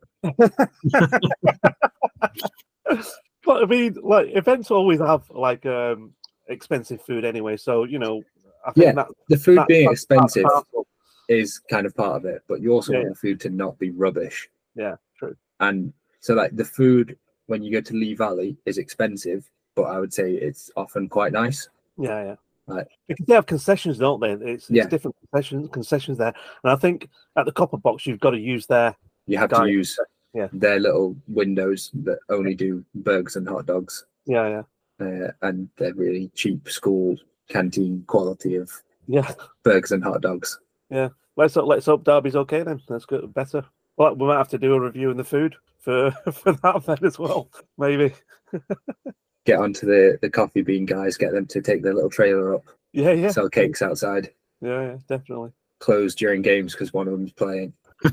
But I mean, like, events always have like expensive food anyway. So I think Yeah, the food being that's expensive powerful. is kind of part of it, but you also Yeah, want the food to not be rubbish. Yeah, true. And so, like, the food when you go to Lee Valley is expensive, but I would say it's often quite nice. Yeah. Right. Because they have concessions, don't they? It's Yeah. different concessions there. And I think at the Copper Box, you've got to use their You have Guys, to use yeah. their little windows that only do burgers and hot dogs, yeah. and they're really cheap school canteen quality of Yeah. burgers and hot dogs. Let's hope Derby's okay then. That's good, better. Well, we might have to do a review in the food for that then as well, maybe. Get onto the coffee bean guys, get them to take their little trailer up, Yeah. sell cakes outside, Yeah, definitely. close during games because one of them's playing.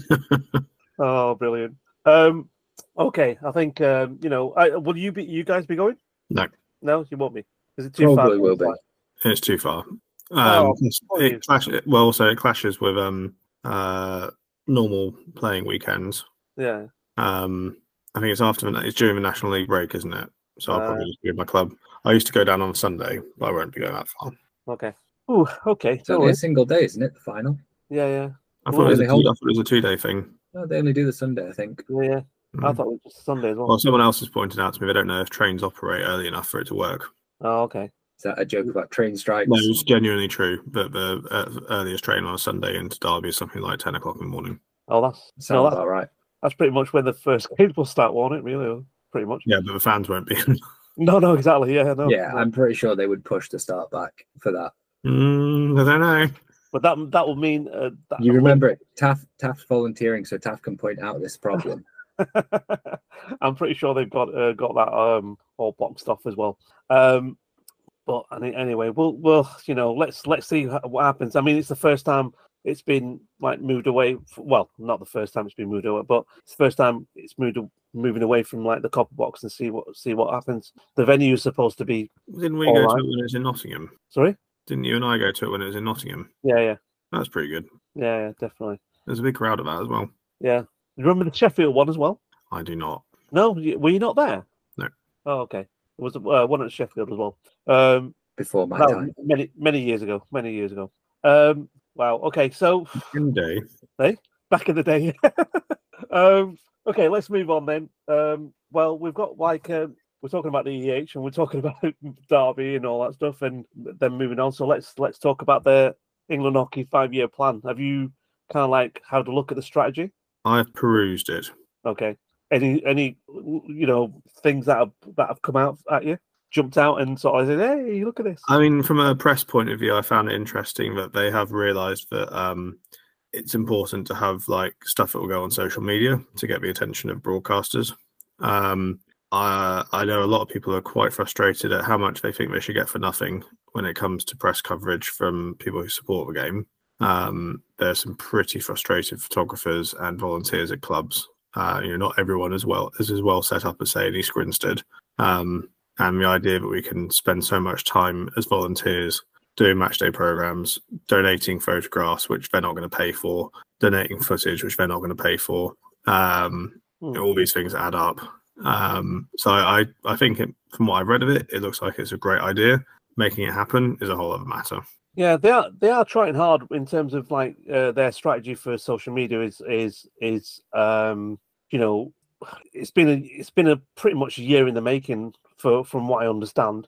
Oh, brilliant. Okay, I think will you guys be going? No. No, you won't be. Is it too Probably far? will be. It's too far. apologies. It clashes with normal playing weekends. Yeah. I think it's during the National League break, isn't it? So I'll probably just be with my club. I used to go down on Sunday, but I won't be going that far. Okay. Ooh, okay. It's only a single day, isn't it? The final. Yeah. I thought it they was a 2-day thing. No, they only do the Sunday, I think. Yeah. I thought it was just Sunday as well. Well, someone else has pointed out to me they don't know if trains operate early enough for it to work. Oh, okay. Is that a joke about train strikes? No, it's genuinely true. But the earliest train on a Sunday into Derby is something like 10 o'clock in the morning. Oh, Sounds that's about right. that's pretty much when the first games will start, won't it? Really, pretty much. Yeah, but the fans won't be. No, exactly. Yeah, no. Yeah, no. I'm pretty sure they would push the start back for that. I don't know. But that will mean that You remember it? Taft's volunteering, so Taft can point out this problem. I'm pretty sure they've got that all boxed off as well. But anyway, we'll let's see what happens. I mean, it's the first time it's been like moved away. Well, not the first time it's been moved away, but it's the first time it's moving away from like the Copper Box and see what happens. The venue is supposed to be. Didn't we all go right. to it when it was in Nottingham? Sorry. Didn't you and I go to it when it was in Nottingham? Yeah, That's pretty good. yeah, definitely. There's a big crowd of that as well. Yeah. You remember the Sheffield one as well? I do not. No, were you not there? No. Oh, okay. There was one at Sheffield as well. Before my That time. was many years ago. Wow. Okay. So In the day. back in the day. Okay. Let's move on then. Well, we've got we're talking about the EH and we're talking about Derby and all that stuff, and then moving on. So let's talk about the England Hockey 5-year plan. Have you kind of like had a look at the strategy? I've perused it. Okay. Any things that have come out at you, jumped out and sort of said, "Hey, look at this." I mean, from a press point of view, I found it interesting that they have realised that it's important to have like stuff that will go on social media to get the attention of broadcasters. I know a lot of people are quite frustrated at how much they think they should get for nothing when it comes to press coverage from people who support the game. There's some pretty frustrated photographers and volunteers at clubs. Not everyone is as well set up as, say, in East Grinstead. And the idea that we can spend so much time as volunteers doing matchday programs, donating photographs, which they're not going to pay for, donating footage, which they're not going to pay for. All these things add up. So I think from what I've read of it, it looks like it's a great idea. Making it happen is a whole other matter. Yeah, they are trying hard in terms of like their strategy for social media is you know, it's been a pretty much a year in the making from what I understand,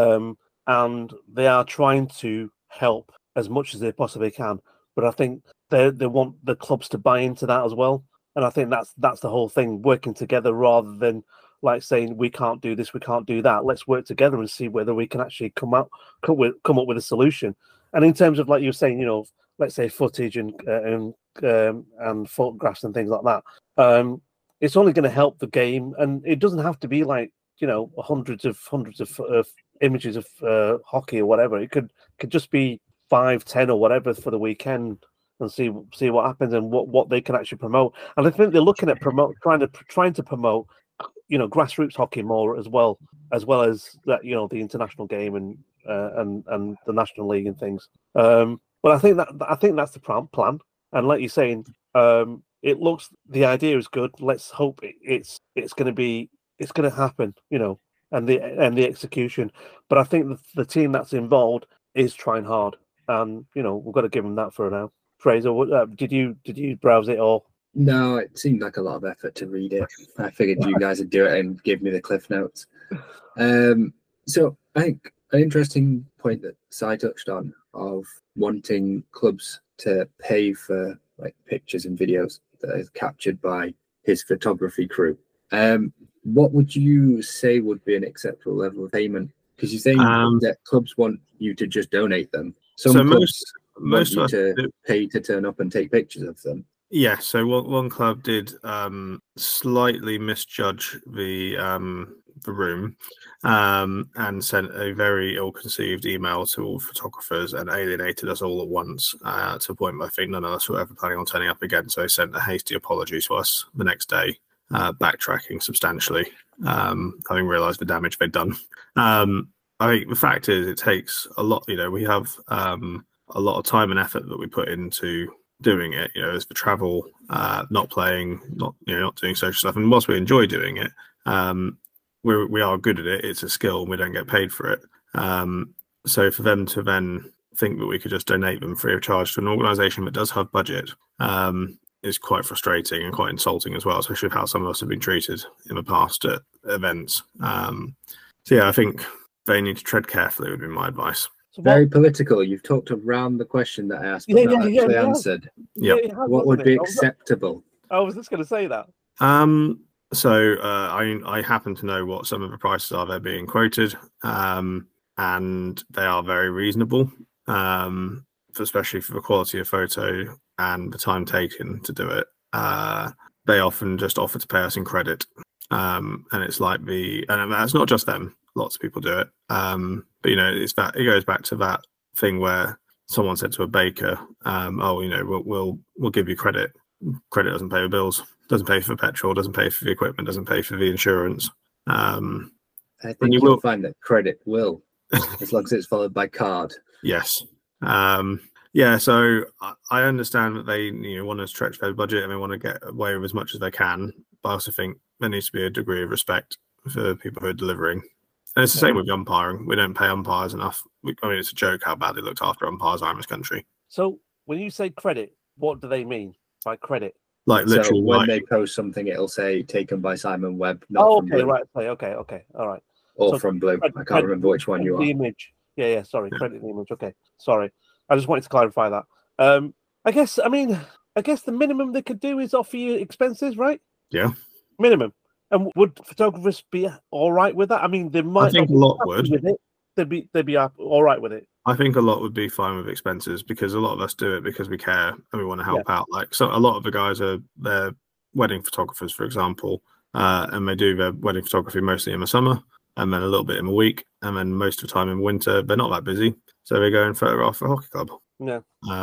and they are trying to help as much as they possibly can. But I think they want the clubs to buy into that as well, and I think that's the whole thing, working together rather than like saying we can't do this, we can't do that. Let's work together and see whether we can actually come up with a solution. And in terms of like you were saying, let's say footage and photographs and things like that, it's only going to help the game, and it doesn't have to be like hundreds of images of hockey or whatever. It could just be 5, 10 or whatever for the weekend, and see what happens and what they can actually promote. And I think they're looking at trying to promote grassroots hockey more as well as that the international game and the National League and things. But I think that's the plan. And like you're saying, it looks, the idea is good. Let's hope it's going to happen, and the execution. But I think the team that's involved is trying hard, and we've got to give them that for now. Fraser, did you browse it or? No, it seemed like a lot of effort to read it. I figured you guys would do it and give me the cliff notes. So I think an interesting point that Si touched on of wanting clubs to pay for like pictures and videos that are captured by his photography crew. What would you say would be an acceptable level of payment? Because you're saying that clubs want you to just donate them. Some clubs want you to pay to turn up and take pictures of them. Yeah, so one club did slightly misjudge the room and sent a very ill-conceived email to all photographers and alienated us all at once to a point where I think none of us were ever planning on turning up again. So they sent a hasty apology to us the next day, backtracking substantially, having realised the damage they'd done. I think the fact is it takes a lot, we have a lot of time and effort that we put into doing it, as the travel, not playing, not doing social stuff, and whilst we enjoy doing it, we are good at it. It's a skill, and we don't get paid for it. So for them to then think that we could just donate them free of charge to an organisation that does have budget is quite frustrating and quite insulting as well, especially with how some of us have been treated in the past at events. So yeah, I think they need to tread carefully would be my advice. So very political. You've talked around the question that I asked, but not actually answered. Yeah. What would be acceptable? I was just going to say that. So I happen to know what some of the prices are they're being quoted, and they are very reasonable, especially for the quality of photo and the time taken to do it. They often just offer to pay us in credit, and it's like and that's not just them. Lots of people do it, but it goes back to that thing where someone said to a baker, we'll give you credit. Credit doesn't pay the bills, doesn't pay for petrol, doesn't pay for the equipment, doesn't pay for the insurance. I think you'll find that credit will, as long as it's followed by card. Yes. Yeah, so I understand that they want to stretch their budget and they want to get away with as much as they can, but I also think there needs to be a degree of respect for people who are delivering. And it's the same with umpiring. We don't pay umpires enough. It's a joke how bad they looked after umpires are in this country. So when you say credit, what do they mean by credit? Like literally, so when they post something, it'll say taken by Simon Webb. Okay, right. Okay, all right. Or from Blue. I can't remember which one you are. The image. Yeah. Sorry, credit the image. Okay, sorry. I just wanted to clarify that. I guess the minimum they could do is offer you expenses, right? Yeah. Minimum. And would photographers be all right with that? I mean, they might. I think a lot would. With it. They'd be all right with it. I think a lot would be fine with expenses because a lot of us do it because we care and we want to help out. Like, so a lot of the guys they're wedding photographers, for example, and they do their wedding photography mostly in the summer and then a little bit in the week, and then most of the time in winter they're not that busy, so they go and photograph for a hockey club. Yeah.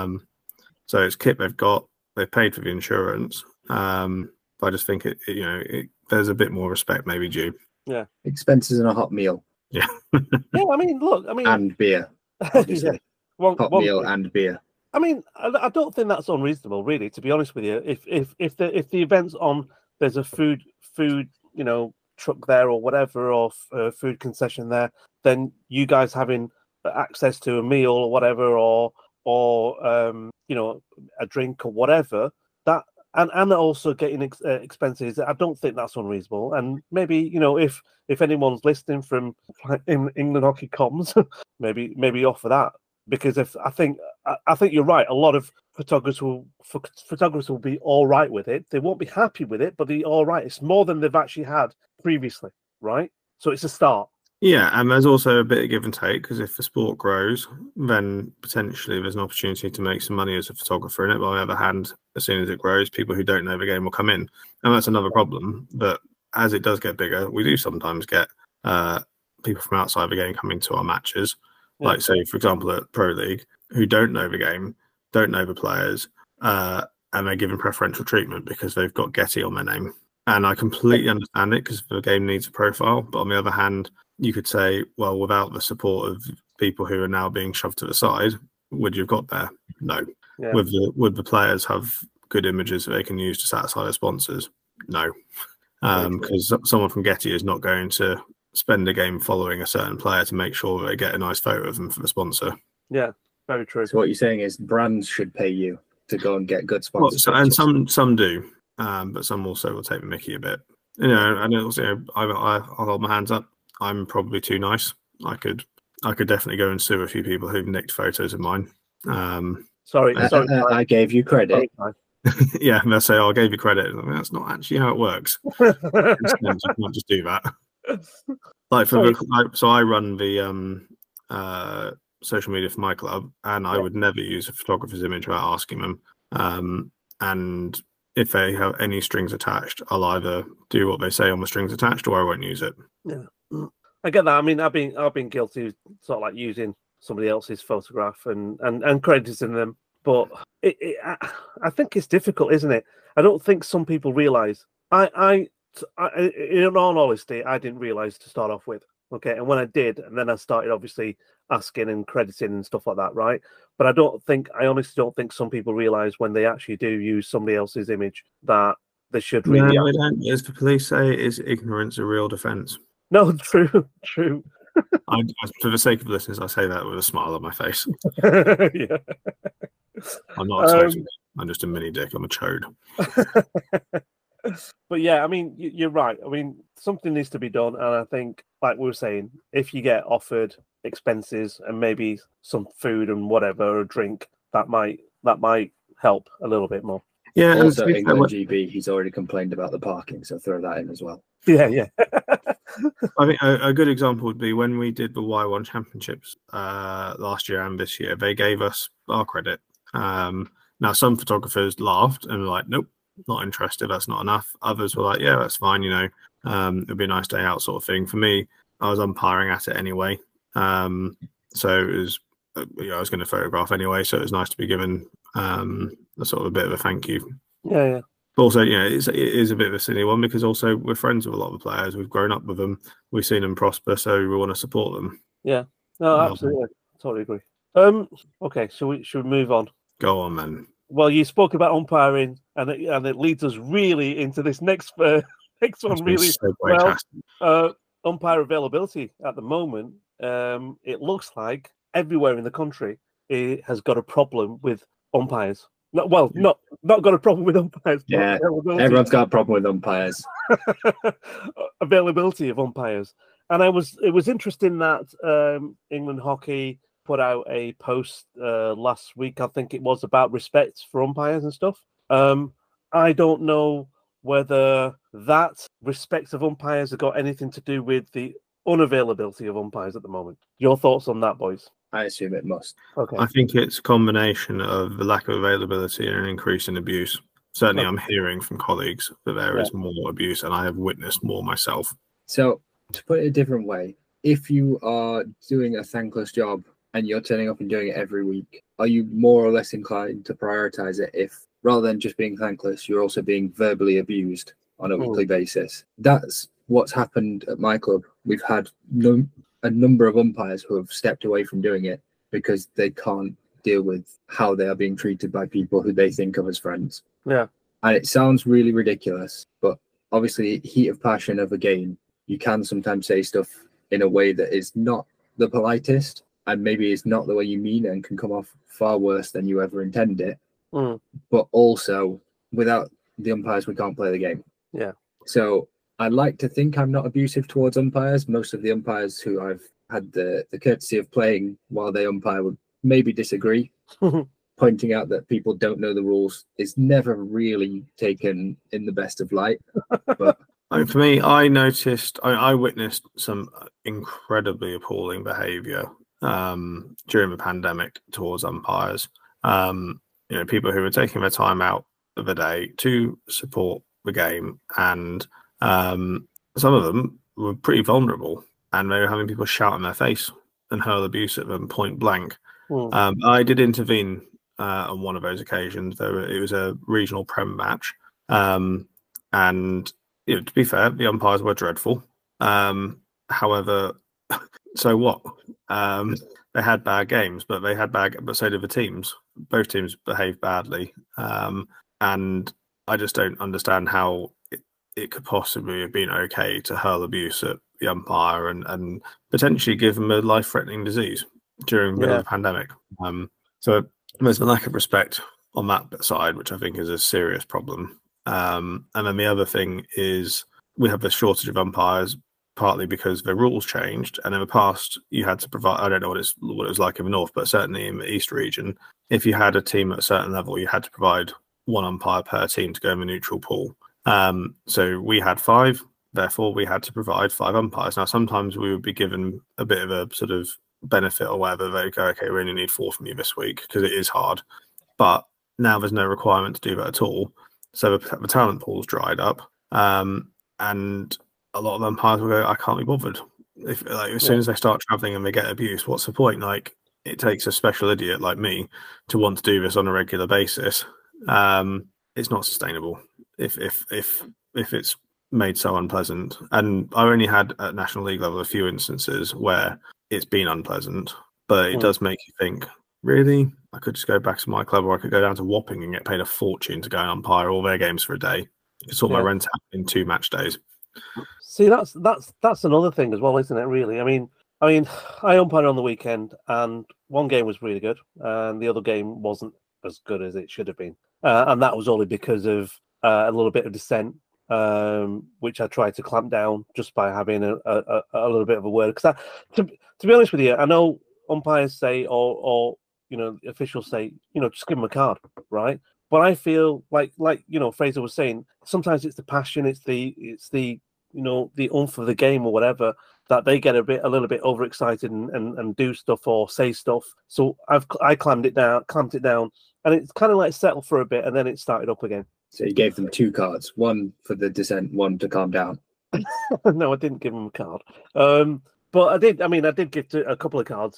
So it's kit they've got. They've paid for the insurance. I just think there's a bit more respect maybe due. Yeah. Expenses and a hot meal. Yeah. Yeah. And beer. Obviously. Hot meal and beer. I mean, I don't think that's unreasonable, really. To be honest with you, if the event's on, there's a food truck there or whatever, or food concession there, then you guys having access to a meal or whatever, or a drink or whatever, that and also getting expenses, I don't think that's unreasonable. And maybe if anyone's listening from England Hockey Comms, maybe offer that, because I think you're right. A lot of photographers will be all right with it. They won't be happy with it, but they're all right. It's more than they've actually had previously, right? So it's a start. Yeah, and there's also a bit of give and take, because if the sport grows, then potentially there's an opportunity to make some money as a photographer in it. But on the other hand, as soon as it grows, people who don't know the game will come in, and that's another problem. But as it does get bigger, we do sometimes get people from outside the game coming to our matches, like say, for example, at Pro League, who don't know the game, don't know the players, and they're given preferential treatment because they've got Getty on their name. And I completely understand it, because the game needs a profile. But on the other hand, you could say, well, without the support of people who are now being shoved to the side, would you have got there? No. Yeah. Would the players have good images that they can use to satisfy their sponsors? No. Because someone from Getty is not going to spend a game following a certain player to make sure they get a nice photo of them for the sponsor. Yeah, very true. So what you're saying is brands should pay you to go and get good sponsors. Well, and some do, but some also will take the mickey a bit. And also, I'll hold my hands up. I'm probably too nice. I could definitely go and sue a few people who've nicked photos of mine. Sorry, I gave you credit. Yeah, and they'll say, I gave you credit. I mean, that's not actually how it works. You can't just do that. So I run the social media for my club, and I would never use a photographer's image without asking them. And if they have any strings attached, I'll either do what they say on the strings attached, or I won't use it. Yeah, I get that. I mean, I've been guilty of sort of like using somebody else's photograph and crediting them, but I think it's difficult, isn't it? I don't think some people realise. I in all honesty, I didn't realise to start off with. Okay, and when I did, and then I started obviously asking and crediting and stuff like that, right? But I honestly don't think some people realise when they actually do use somebody else's image that they should really. No, they don't. As the police say, is ignorance a real defence? No, true. For the sake of listeners, I say that with a smile on my face. Yeah. I'm not excited. I'm just a mini dick. I'm a chode. But yeah, I mean, you're right. I mean, something needs to be done, and I think, like we were saying, if you get offered expenses and maybe some food and whatever, or a drink, that might help a little bit more. Yeah. Also, England GB, he's already complained about the parking, so throw that in as well. Yeah. I think a good example would be when we did the Y1 Championships last year and this year. They gave us our credit. Now, some photographers laughed and were like, nope, not interested, that's not enough. Others were like, yeah, that's fine, it'd be a nice day out sort of thing. For me, I was umpiring at it anyway. So it was, I was going to photograph anyway, so it was nice to be given a sort of a bit of a thank you. Yeah. But also, it is a bit of a silly one, because also we're friends with a lot of the players. We've grown up with them. We've seen them prosper, so we want to support them. Yeah. No, absolutely. Totally agree. Okay, should we move on? Go on, then. Well, you spoke about umpiring, and it leads us really into this next one. Really well. Umpire availability at the moment. It looks like everywhere in the country it has got a problem with umpires. Not got a problem with umpires. Yeah, everyone's got a problem with umpires. Availability of umpires, and it was interesting that England Hockey put out a post last week, I think it was, about respect for umpires and stuff. I don't know whether that respect of umpires has got anything to do with the unavailability of umpires at the moment. Your thoughts on that, boys? I assume it must. Okay. I think it's a combination of the lack of availability and an increase in abuse. Certainly, I'm hearing from colleagues that there is more abuse, and I have witnessed more myself. So, to put it a different way, if you are doing a thankless job and you're turning up and doing it every week, are you more or less inclined to prioritize it if, rather than just being thankless, you're also being verbally abused on a weekly basis? That's what's happened at my club. We've had a number of umpires who have stepped away from doing it because they can't deal with how they are being treated by people who they think of as friends. Yeah. And it sounds really ridiculous, but obviously heat of passion of a game you can sometimes say stuff in a way that is not the politest, and maybe it's not the way you mean it, and can come off far worse than you ever intended it. But also, without the umpires, we can't play the game. Yeah. So I like to think I'm not abusive towards umpires. Most of the umpires who I've had the courtesy of playing while they umpire would maybe disagree. Pointing out that people don't know the rules is never really taken in the best of light. But for me, I witnessed some incredibly appalling behaviour during the pandemic towards umpires. People who were taking their time out of the day to support the game, and some of them were pretty vulnerable, and they were having people shout in their face and hurl abuse at them point blank. I did intervene on one of those occasions, though it was a regional Prem match, and to be fair, the umpires were dreadful. However, so what? They had bad games, but so did the teams. Both teams behaved badly, and I just don't understand how it could possibly have been okay to hurl abuse at the umpire and potentially give them a life-threatening disease during the middle of the pandemic. So there's a lack of respect on that side, which I think is a serious problem. And then the other thing is we have the shortage of umpires, partly because the rules changed. And in the past, you had to provide, I don't know what it was like in the north, but certainly in the east region, if you had a team at a certain level, you had to provide one umpire per team to go in the neutral pool. So we had 5, therefore we had to provide 5 umpires. Now, sometimes we would be given a bit of a sort of benefit or whatever. They go, okay, we only need 4 from you this week because it is hard. But now there's no requirement to do that at all. So the talent pool's dried up. And a lot of umpires will go, I can't be bothered. As soon as they start traveling and they get abuse, what's the point? Like, it takes a special idiot like me to want to do this on a regular basis. It's not sustainable if it's made so unpleasant. And I only had at National League level a few instances where it's been unpleasant, but it does make you think, really? I could just go back to my club, or I could go down to Wapping and get paid a fortune to go and umpire all their games for a day. I could sort my rent out in 2 match days. See, that's another thing as well, isn't it? Really, I mean, I umpired on the weekend, and one game was really good, and the other game wasn't as good as it should have been, and that was only because of a little bit of dissent, which I tried to clamp down just by having a little bit of a word. Because to be honest with you, I know umpires say or officials say, just give them a card, right? But I feel like Fraser was saying, sometimes it's the passion, it's the the oomph of the game or whatever, that they get a little bit overexcited and do stuff or say stuff. So I clamped it down, and it's kind of like settled for a bit, and then it started up again. So you gave them 2 cards, one for the dissent, one to calm down. No, I didn't give them a card. But I did. I mean, I did give a couple of cards.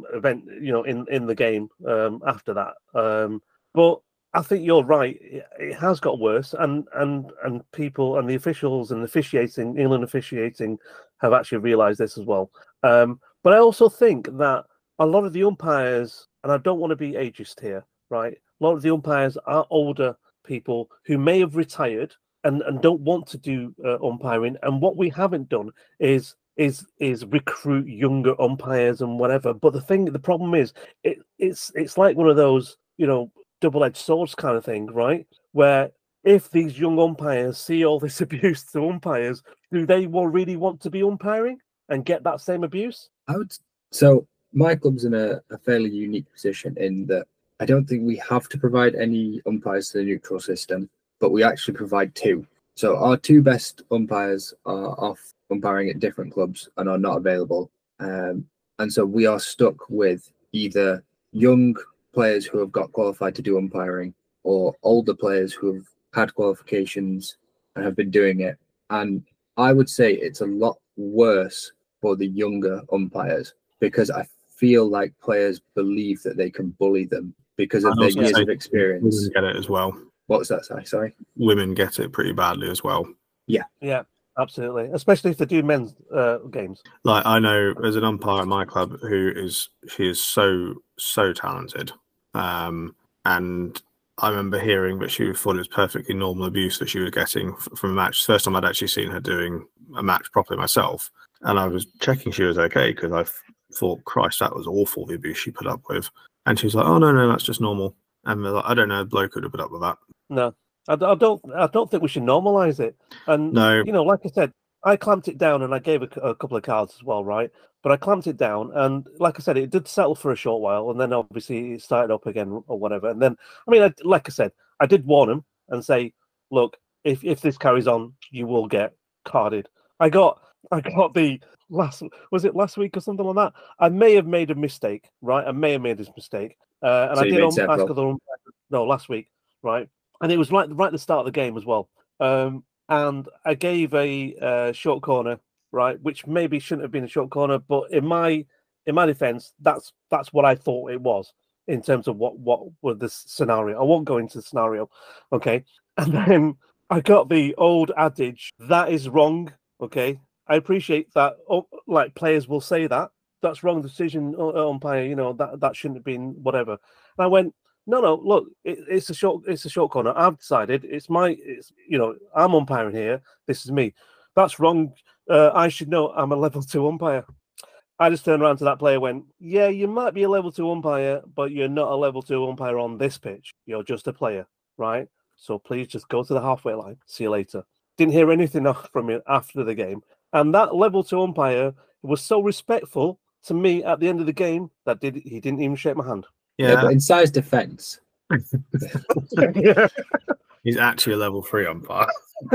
In the game after that. But I think you're right. It has got worse, and people and the officials and England officiating, have actually realised this as well. But I also think that a lot of the umpires, and I don't want to be ageist here, right? A lot of the umpires are older people who may have retired and don't want to do umpiring. And what we haven't done is recruit younger umpires and whatever. But the problem is, it's like one of those double-edged swords kind of thing, right? Where if these young umpires see all this abuse to umpires, do they really want to be umpiring and get that same abuse? So my club's in a fairly unique position in that I don't think we have to provide any umpires to the neutral system, but we actually provide 2. So our 2 best umpires are off umpiring at different clubs and are not available. And so we are stuck with either young players who have got qualified to do umpiring, or older players who have had qualifications and have been doing it. And I would say it's a lot worse for the younger umpires, because I feel like players believe that they can bully them because of their years of experience. Women get it as well. What's that say? Sorry? Women get it pretty badly as well. Yeah, absolutely. Especially if they do men's games. Like, I know there's an umpire at my club she is so talented. And I remember hearing that she thought it was perfectly normal abuse that she was getting from a match. First time I'd actually seen her doing a match properly myself, and I was checking she was okay because I thought, Christ, that was awful the abuse she put up with, and she was like, oh no, that's just normal. And we're like, I don't know, a bloke could have put up with that. No, I don't think we should normalize it. And No, like I said, I clamped it down and I gave a couple of cards as well, right? But I clamped it down, and like I said, it did settle for a short while, and then obviously it started up again or whatever. And then, I mean, like I said, I did warn him and say, look, if this carries on, you will get carded. I got the last week or something like that. I may have made a mistake, right? I may have made this mistake, and So I you did made ask several. other umpires. No, last week, right? And it was right at the start of the game as well. And I gave a short corner, right, which maybe shouldn't have been a short corner, but in my defense, that's what I thought it was in terms of what was the scenario. I won't go into the scenario, okay? And then I got the old adage, that is wrong, okay? I appreciate that, like players will say that. That's wrong decision, umpire, that shouldn't have been whatever. And I went, no, look, it's a short corner. I've decided I'm umpiring here. This is me. That's wrong. I should know I'm a level 2 umpire. I just turned around to that player and went, yeah, you might be a level 2 umpire, but you're not a level 2 umpire on this pitch. You're just a player, right? So please just go to the halfway line. See you later. Didn't hear anything from him after the game. And that level 2 umpire was so respectful to me at the end of the game that he didn't even shake my hand. Yeah, but in Si's defense, he's actually a level 3 umpire.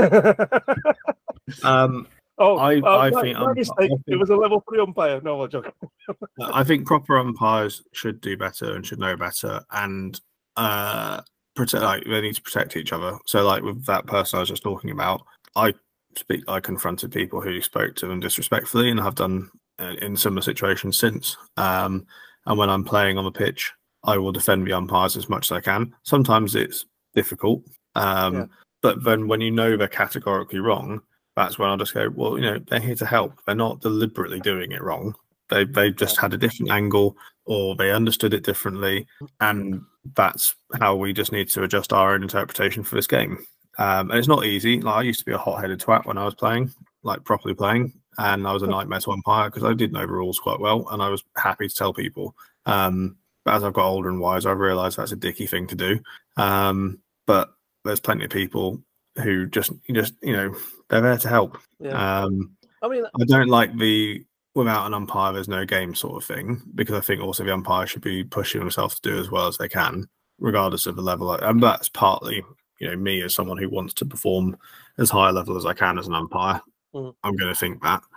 I think it was a level 3 umpire. No, I'm joking. I think proper umpires should do better and should know better, and they need to protect each other. So, like with that person I was just talking about, I confronted people who spoke to them disrespectfully, and have done in similar situations since. And when I'm playing on the pitch, I will defend the umpires as much as I can. Sometimes it's difficult, but then when you know they're categorically wrong, that's when I'll just go, well, they're here to help. They're not deliberately doing it wrong. They just had a different angle, or they understood it differently, and that's how we just need to adjust our own interpretation for this game. And it's not easy. Like, I used to be a hot-headed twat when I was playing, like properly playing, and I was a nightmare to umpire because I did know the rules quite well, and I was happy to tell people. But as I've got older and wiser, I've realised that's a dicky thing to do. But there's plenty of people who just they're there to help. Yeah. I don't like the without an umpire there's no game sort of thing, because I think also the umpire should be pushing themselves to do as well as they can, regardless of the level. And that's partly me as someone who wants to perform as high a level as I can as an umpire. I'm going to think that.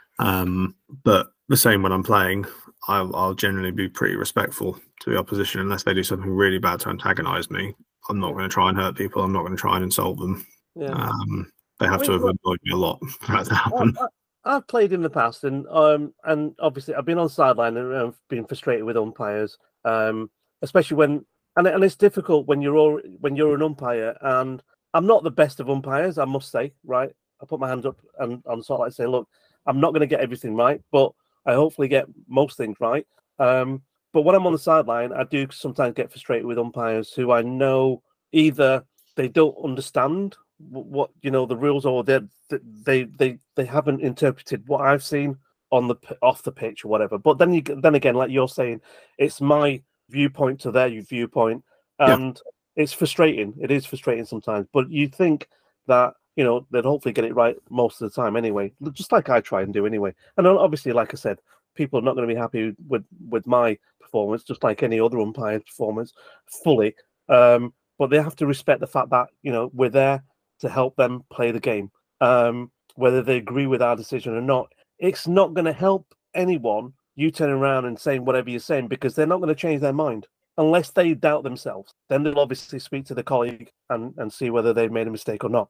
But the same when I'm playing, I'll generally be pretty respectful to the opposition unless they do something really bad to antagonise me. I'm not going to try and hurt people. I'm not going to try and insult them. Yeah. They have to have annoyed me a lot for that to happen. I've played in the past, and obviously I've been on sideline and I've been frustrated with umpires, especially when and it's difficult when you're an umpire, and I'm not the best of umpires, I must say, right? I put my hands up and I'm sort of like say, look, I'm not going to get everything right, but I hopefully get most things right. But when I'm on the sideline, I do sometimes get frustrated with umpires who I know either they don't understand what the rules, or they haven't interpreted what I've seen on off the pitch or whatever. But then again, like you're saying, it's my viewpoint to their viewpoint, and it's frustrating. It is frustrating sometimes, but you think that they'd hopefully get it right most of the time anyway, just like I try and do anyway. And obviously, like I said, people are not going to be happy with my performance, just like any other umpire's performance, fully. But they have to respect the fact that we're there to help them play the game. Whether they agree with our decision or not, it's not going to help anyone you turn around and saying whatever you're saying, because they're not going to change their mind unless they doubt themselves. Then they'll obviously speak to the colleague and see whether they've made a mistake or not.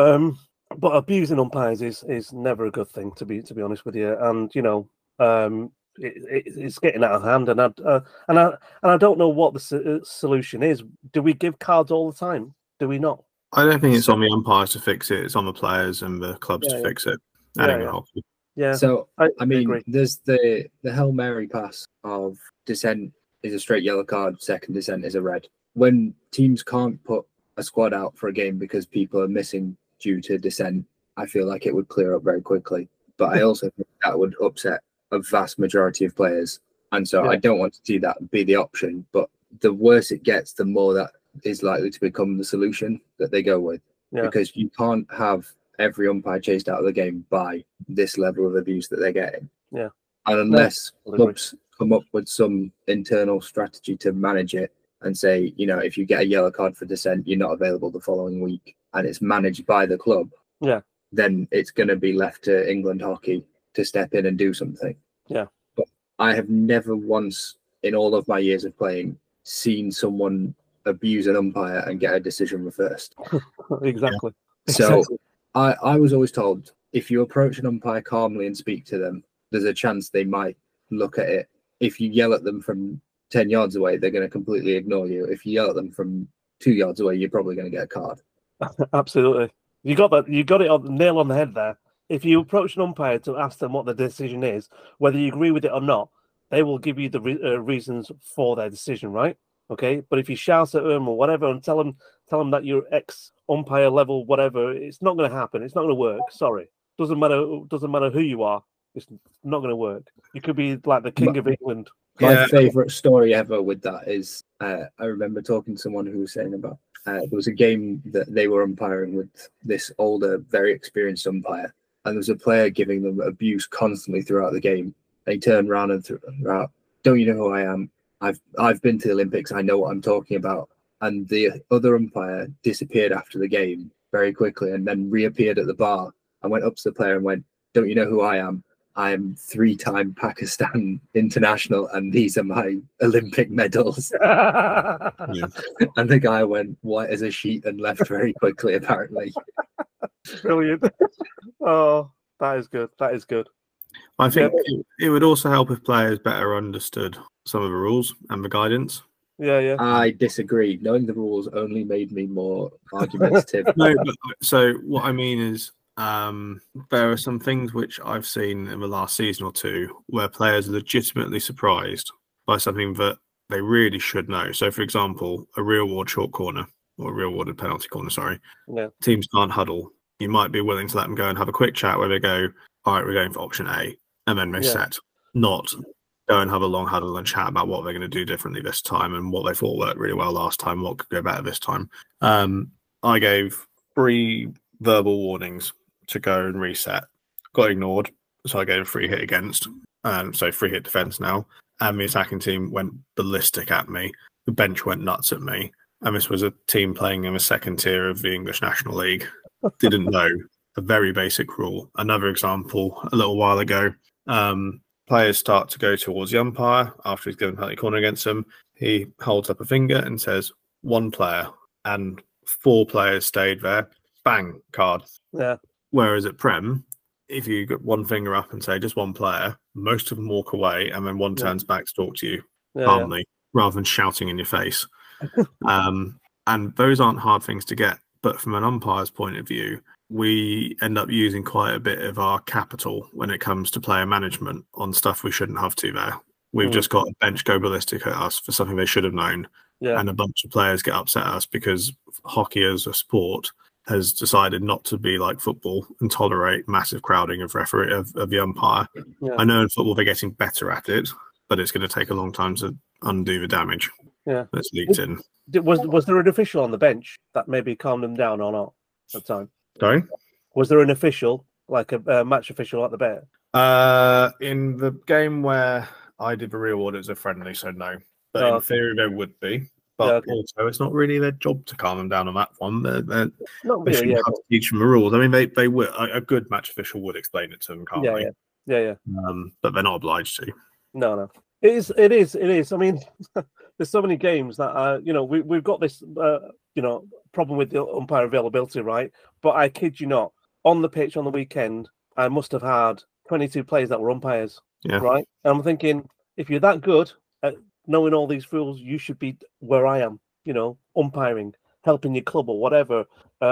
But abusing umpires is never a good thing, to be honest with you. And it's getting out of hand, and I don't know what the solution is. Do we give cards all the time? Do we not? I don't think it's on the umpires to fix it. It's on the players and the clubs to fix it. Yeah. So I mean, agree. there's the Hail Mary pass of dissent is a straight yellow card, second dissent is a red. When teams can't put a squad out for a game because people are missing due to dissent, I feel like it would clear up very quickly. But I also think that would upset a vast majority of players. And so I don't want to see that be the option. But the worse it gets, the more that is likely to become the solution that they go with. Because you can't have every umpire chased out of the game by this level of abuse that they're getting. Yeah. And unless clubs come up with some internal strategy to manage it and say, you know, if you get a yellow card for dissent, you're not available the following week, and it's managed by the club, then it's going to be left to England Hockey to step in and do something. Yeah. But I have never once in all of my years of playing seen someone abuse an umpire and get a decision reversed. Exactly. So I was always told, if you approach an umpire calmly and speak to them, there's a chance they might look at it. If you yell at them from 10 yards away, they're going to completely ignore you. If you yell at them from 2 yards away, you're probably going to get a card. Absolutely. You got that. You got it on nail on the head there. If you approach an umpire to ask them what the decision is, whether you agree with it or not, they will give you the reasons for their decision, right? Okay. But if you shout at them or whatever and tell them that you're ex-umpire level, whatever, it's not going to happen. It's not going to work. Sorry. Doesn't matter who you are. It's not going to work. You could be like the King of England. My favourite story ever with that is I remember talking to someone who was saying about there was a game that they were umpiring with this older, very experienced umpire, and there was a player giving them abuse constantly throughout the game. They turned around and threw out, "Don't you know who I am? I've been to the Olympics. I know what I'm talking about." And the other umpire disappeared after the game very quickly, and then reappeared at the bar and went up to the player and went, "Don't you know who I am? I am 3-time Pakistan international, and these are my Olympic medals." And the guy went white as a sheet and left very quickly, apparently. Brilliant. Oh, that is good. That is good. I think it would also help if players better understood some of the rules and the guidance. Yeah. I disagree. Knowing the rules only made me more argumentative. No, but, so what I mean is, there are some things which I've seen in the last season or two where players are legitimately surprised by something that they really should know. So, for example, a real ward short corner or a real warded penalty corner, sorry. Yeah. Teams can't huddle. You might be willing to let them go and have a quick chat where they go, all right, we're going for option A, and then they set, not go and have a long huddle and chat about what they're going to do differently this time and what they thought worked really well last time, what could go better this time. I gave 3 verbal warnings to go and reset, got ignored, so I gave a free hit against, so free hit defense now, and the attacking team went ballistic at me. The bench went nuts at me, and this was a team playing in the second tier of the English National League. Didn't know a very basic rule. Another example, a little while ago, players start to go towards the umpire after he's given a penalty corner against them. He holds up a finger and says, 1 player, and 4 players stayed there. Bang, card. Yeah. Whereas at Prem, if you got 1 finger up and say just 1 player, most of them walk away and then one turns back to talk to you calmly rather than shouting in your face. And those aren't hard things to get. But from an umpire's point of view, we end up using quite a bit of our capital when it comes to player management on stuff we shouldn't have to there. We've just got a bench go ballistic at us for something they should have known. Yeah. And a bunch of players get upset at us because hockey as a sport has decided not to be like football and tolerate massive crowding of the umpire. Yeah. I know in football they're getting better at it, but it's going to take a long time to undo the damage that's leaked in. Was there an official on the bench that maybe calmed them down or not at the time? Sorry? Was there an official, like a match official at the bench? In the game where I did the real order, it was a friendly, so no. But in theory, there would be. But also, it's not really their job to calm them down on that one. They shouldn't have to teach them the rules. I mean, they would. A good match official would explain it to them calmly. Yeah. But they're not obliged to. No. It is. I mean, there's so many games that we've got this problem with the umpire availability, right? But I kid you not, on the pitch on the weekend, I must have had 22 players that were umpires. Yeah. Right. And I'm thinking, if you're that good at knowing all these rules, you should be where I am, umpiring, helping your club or whatever.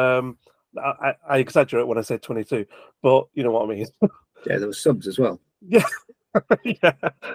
I exaggerate when I say 22, but you know what I mean. Yeah, there were subs as well. Yeah. Yeah.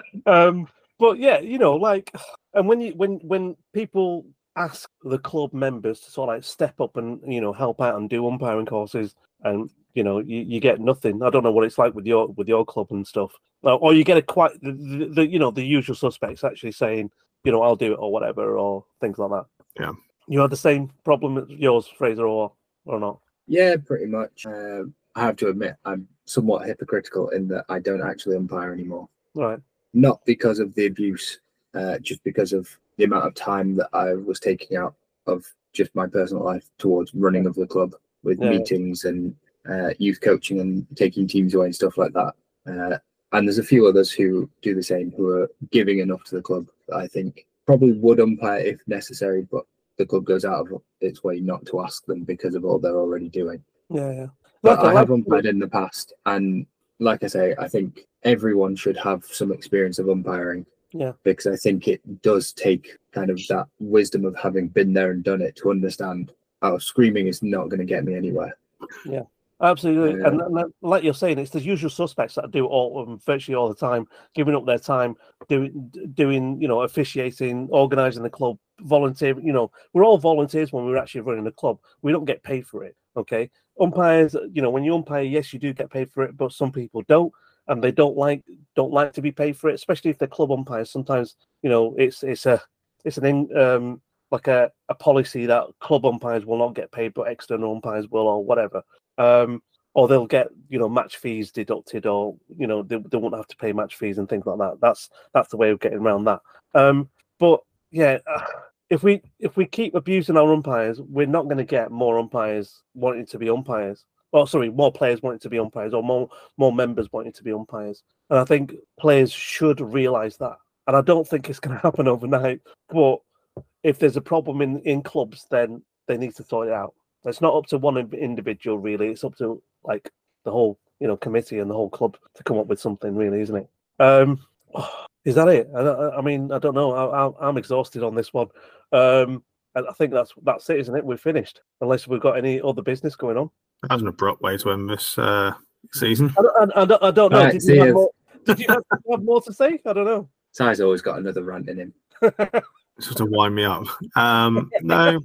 But yeah, and when people ask the club members to sort of like step up and help out and do umpiring courses and you get nothing. I don't know what it's like with your club and stuff, or you get the usual suspects actually saying, I'll do it or whatever, or things like that. Yeah. You had the same problem as yours, Fraser, or not? Yeah, pretty much. I have to admit, I'm somewhat hypocritical in that I don't actually umpire anymore. Right. Not because of the abuse, just because of the amount of time that I was taking out of just my personal life towards running of the club with meetings and youth coaching and taking teams away and stuff like that. And there's a few others who do the same, who are giving enough to the club that I think probably would umpire if necessary, but the club goes out of its way not to ask them because of all they're already doing. Yeah. But I have umpired in the past, and like I say, I think everyone should have some experience of umpiring. Yeah. Because I think it does take kind of that wisdom of having been there and done it to understand, screaming is not going to get me anywhere. Yeah. Absolutely, and like you're saying, it's the usual suspects that do it virtually all the time, giving up their time, doing officiating, organising the club, volunteering. We're all volunteers when we're actually running the club. We don't get paid for it. Okay, umpires, when you umpire, yes, you do get paid for it, but some people don't, and they don't like to be paid for it, especially if they're club umpires. Sometimes it's like a policy that club umpires will not get paid, but external umpires will, or whatever. Or they'll get match fees deducted, or they won't have to pay match fees and things like that. That's the way of getting around that. But yeah, if we keep abusing our umpires, we're not going to get more umpires wanting to be umpires. More players wanting to be umpires, or more members wanting to be umpires. And I think players should realise that. And I don't think it's going to happen overnight. But if there's a problem in clubs, then they need to sort it out. It's not up to one individual, really. It's up to like the whole, committee and the whole club to come up with something, really, isn't it? Is that it? I mean, I don't know. I'm exhausted on this one. And I think that's it, isn't it? We're finished, unless we've got any other business going on. That was an abrupt way to end this season. I don't know. Right, Did you have more to say? I don't know. Ty's always got another rant in him. Sort of wind me up. No,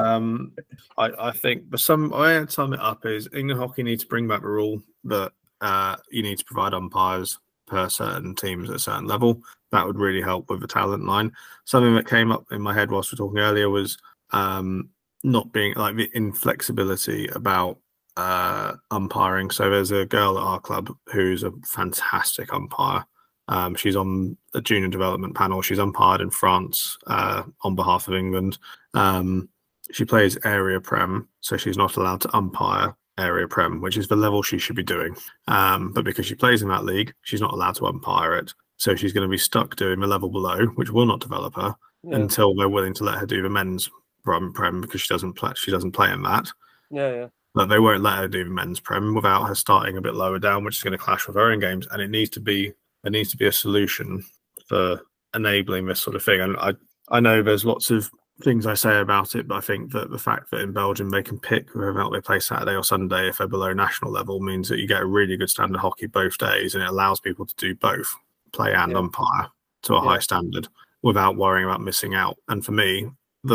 I think the way I'd sum it up is England hockey needs to bring back the rule that you need to provide umpires per certain teams at a certain level. That would really help with the talent line. Something that came up in my head whilst we were talking earlier was not being like the inflexibility about umpiring. So there's a girl at our club who's a fantastic umpire. She's on a junior development panel. She's umpired in France on behalf of England. She plays area prem, so she's not allowed to umpire area prem, which is the level she should be doing. But because she plays in that league, she's not allowed to umpire it. So she's going to be stuck doing the level below, which will not develop her until they're willing to let her do the men's prem because she doesn't play in that. Yeah. But they won't let her do the men's prem without her starting a bit lower down, which is going to clash with her in games. And there needs to be a solution for enabling this sort of thing. And I know there's lots of things I say about it, but I think that the fact that in Belgium they can pick whether or not they play Saturday or Sunday if they're below national level means that you get a really good standard hockey both days, and it allows people to do both, play and umpire to a high standard without worrying about missing out. And for me,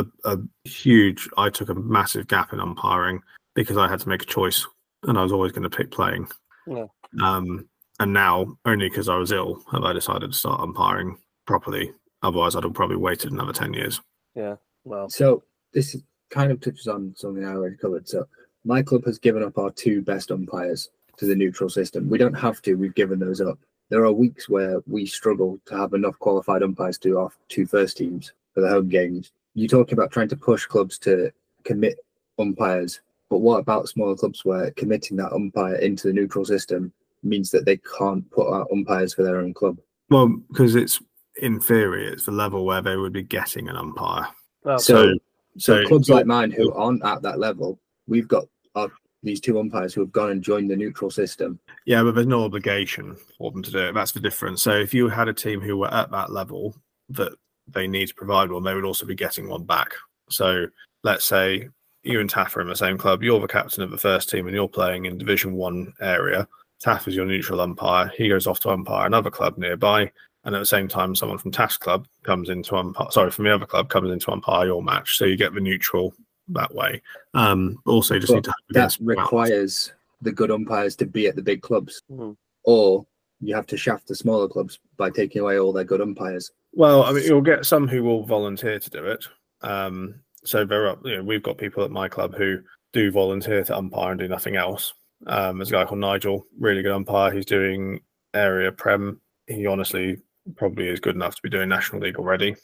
I took a massive gap in umpiring because I had to make a choice, and I was always going to pick playing. Yeah. And now, only because I was ill, have I decided to start umpiring properly. Otherwise, I'd have probably waited another 10 years. Yeah, well. So this kind of touches on something I already covered. So my club has given up our two best umpires to the neutral system. We don't have to. We've given those up. There are weeks where we struggle to have enough qualified umpires to do our two first teams for the home games. You're talking about trying to push clubs to commit umpires, but what about smaller clubs where committing that umpire into the neutral system means that they can't put out umpires for their own club? Well, because in theory, it's the level where they would be getting an umpire. Well, so clubs like mine who aren't at that level, we've got these two umpires who have gone and joined the neutral system. Yeah, but there's no obligation for them to do it. That's the difference. So if you had a team who were at that level that they need to provide one, they would also be getting one back. So let's say you and Taff are in the same club. You're the captain of the first team and you're playing in Division 1 area. Taff is your neutral umpire. He goes off to umpire another club nearby. And at the same time, someone from Taff's club from the other club comes in to umpire your match. So you get the neutral that way. Also, you just need to have that requires the good umpires to be at the big clubs, Mhm. or you have to shaft the smaller clubs by taking away all their good umpires. Well, I mean, you'll get some who will volunteer to do it. So we've got people at my club who do volunteer to umpire and do nothing else. There's a guy called Nigel, really good umpire. He's doing area prem. He honestly probably is good enough to be doing National League already.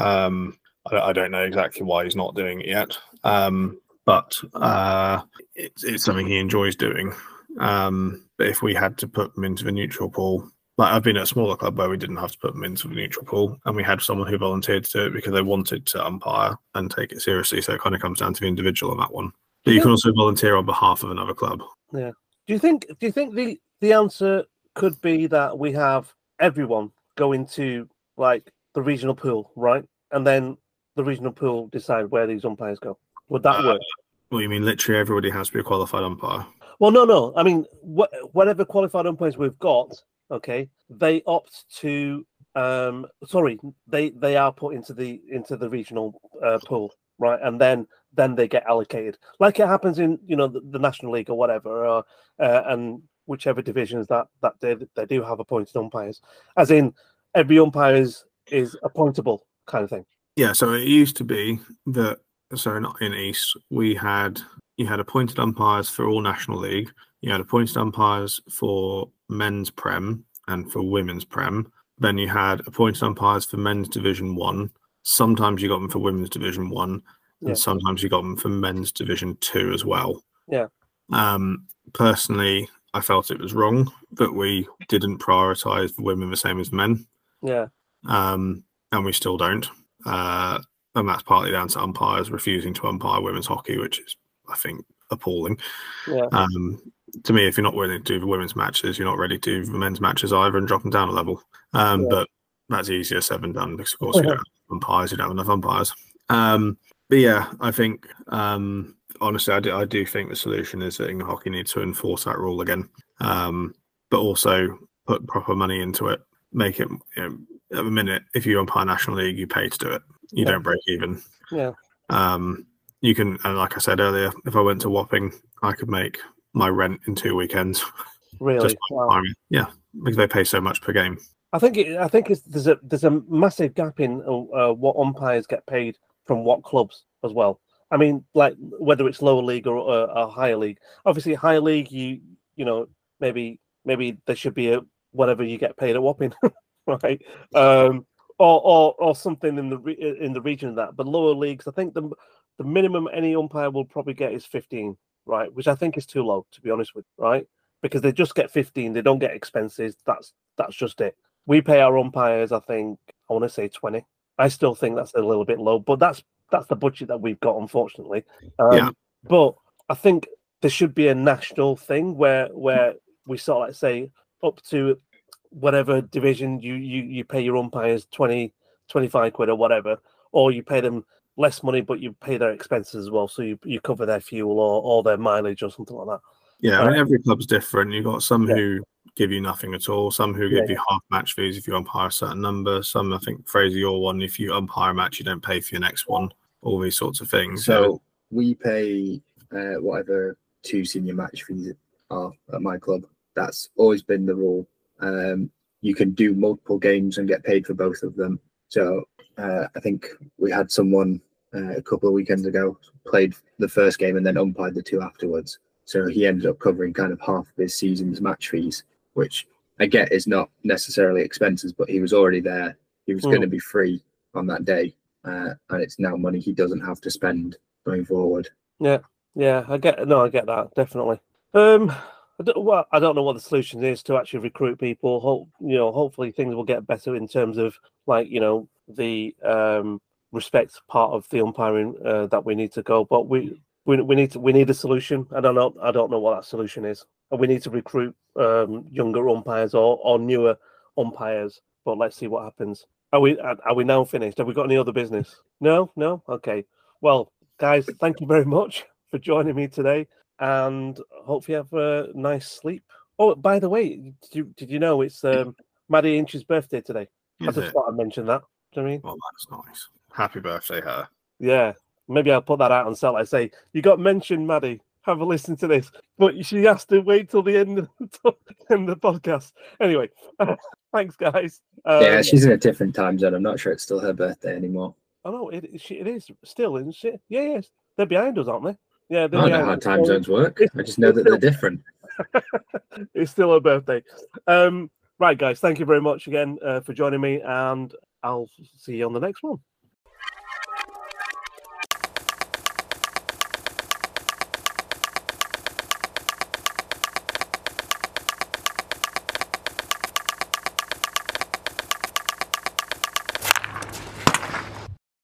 I don't know exactly why he's not doing it yet, but it's something he enjoys doing. But if we had to put them into the neutral pool, like I've been at a smaller club where we didn't have to put them into the neutral pool, and we had someone who volunteered to do it because they wanted to umpire and take it seriously. So it kind of comes down to the individual on that one. But you can also volunteer on behalf of another club. Yeah. Do you think the answer could be that we have everyone go into like the regional pool, right? And then the regional pool decide where these umpires go. Would that work? Well, you mean literally everybody has to be a qualified umpire? Well, no. I mean, whatever qualified umpires we've got, okay, they opt to. They are put into the regional pool, right? And then they get allocated, like it happens in the National League or whatever, and whichever divisions that they do have appointed umpires, as in every umpire is appointable kind of thing. Yeah, so it used to be that, so not in East, you had appointed umpires for all National League, you had appointed umpires for men's Prem and for women's Prem, then you had appointed umpires for men's Division 1, sometimes you got them for women's Division 1, and sometimes you got them for men's Division 2 as well. Yeah. Personally, I felt it was wrong that we didn't prioritise the women the same as men. Yeah. And we still don't. And that's partly down to umpires refusing to umpire women's hockey, which is, I think, appalling. Yeah. To me, if you're not willing to do the women's matches, you're not ready to do the men's matches either and drop them down a level. But that's easier said than done because, of course, you don't have umpires, you don't have enough umpires. But yeah, I think, honestly, I do think the solution is that England Hockey needs to enforce that rule again, but also put proper money into it. Make it, at the minute, if you umpire National League, you pay to do it. You don't break even. Yeah. You can, and like I said earlier, if I went to Wapping, I could make my rent in 2 weekends. Really? Wow. Yeah, because they pay so much per game. I think there's a massive gap in what umpires get paid from what clubs as well. I mean, like whether it's lower league or a higher league. Obviously, higher league, you know, maybe there should be a whatever you get paid at Wapping, right? Or something in the region of that. But lower leagues, I think the minimum any umpire will probably get is 15, right? Which I think is too low, to be honest with you, right? Because they just get 15, they don't get expenses. That's just it. We pay our umpires, I think, I want to say 20. I still think that's a little bit low, but that's the budget that we've got, unfortunately. But I think there should be a national thing where we sort of like say up to whatever division you pay your umpires 20, 25 quid or whatever, or you pay them less money, but you pay their expenses as well. So you cover their fuel or their mileage or something like that. Yeah, I mean, every club's different. You've got some who give you nothing at all, some who give you half match fees if you umpire a certain number, some, I think, Fraser, your one, if you umpire a match, you don't pay for your next one, all these sorts of things. So we pay whatever 2 senior match fees are at my club. That's always been the rule. You can do multiple games and get paid for both of them. So I think we had someone a couple of weekends ago played the first game and then umpired the 2 afterwards. So he ended up covering kind of half of his season's match fees, which I get is not necessarily expenses, but he was already there. He was going to be free on that day, and it's now money he doesn't have to spend going forward. Yeah, I get that definitely. I don't know what the solution is to actually recruit people. Hopefully things will get better in terms of the respect part of the umpiring that we need to go, but we need a solution. I don't know what that solution is. And we need to recruit younger umpires or newer umpires. But let's see what happens. Are we now finished? Have we got any other business? No. Okay. Well, guys, thank you very much for joining me today, and hopefully you have a nice sleep. Oh, by the way, did you know it's Maddie Inch's birthday today? I just thought I'd mention that. Do you know what I mean? Well, that's nice. Happy birthday, her. Yeah. Maybe I'll put that out on sale. I say, you got mentioned, Maddie, have a listen to this, but she has to wait till the end of the podcast. Anyway, thanks, guys. Yeah, she's in a different time zone. I'm not sure it's still her birthday anymore. Oh no, it is still, isn't she? Yeah, yes. They're behind us, aren't they? Yeah, I don't know how time zones work. I just know that they're different. It's still her birthday. Right, guys, thank you very much again for joining me, and I'll see you on the next one.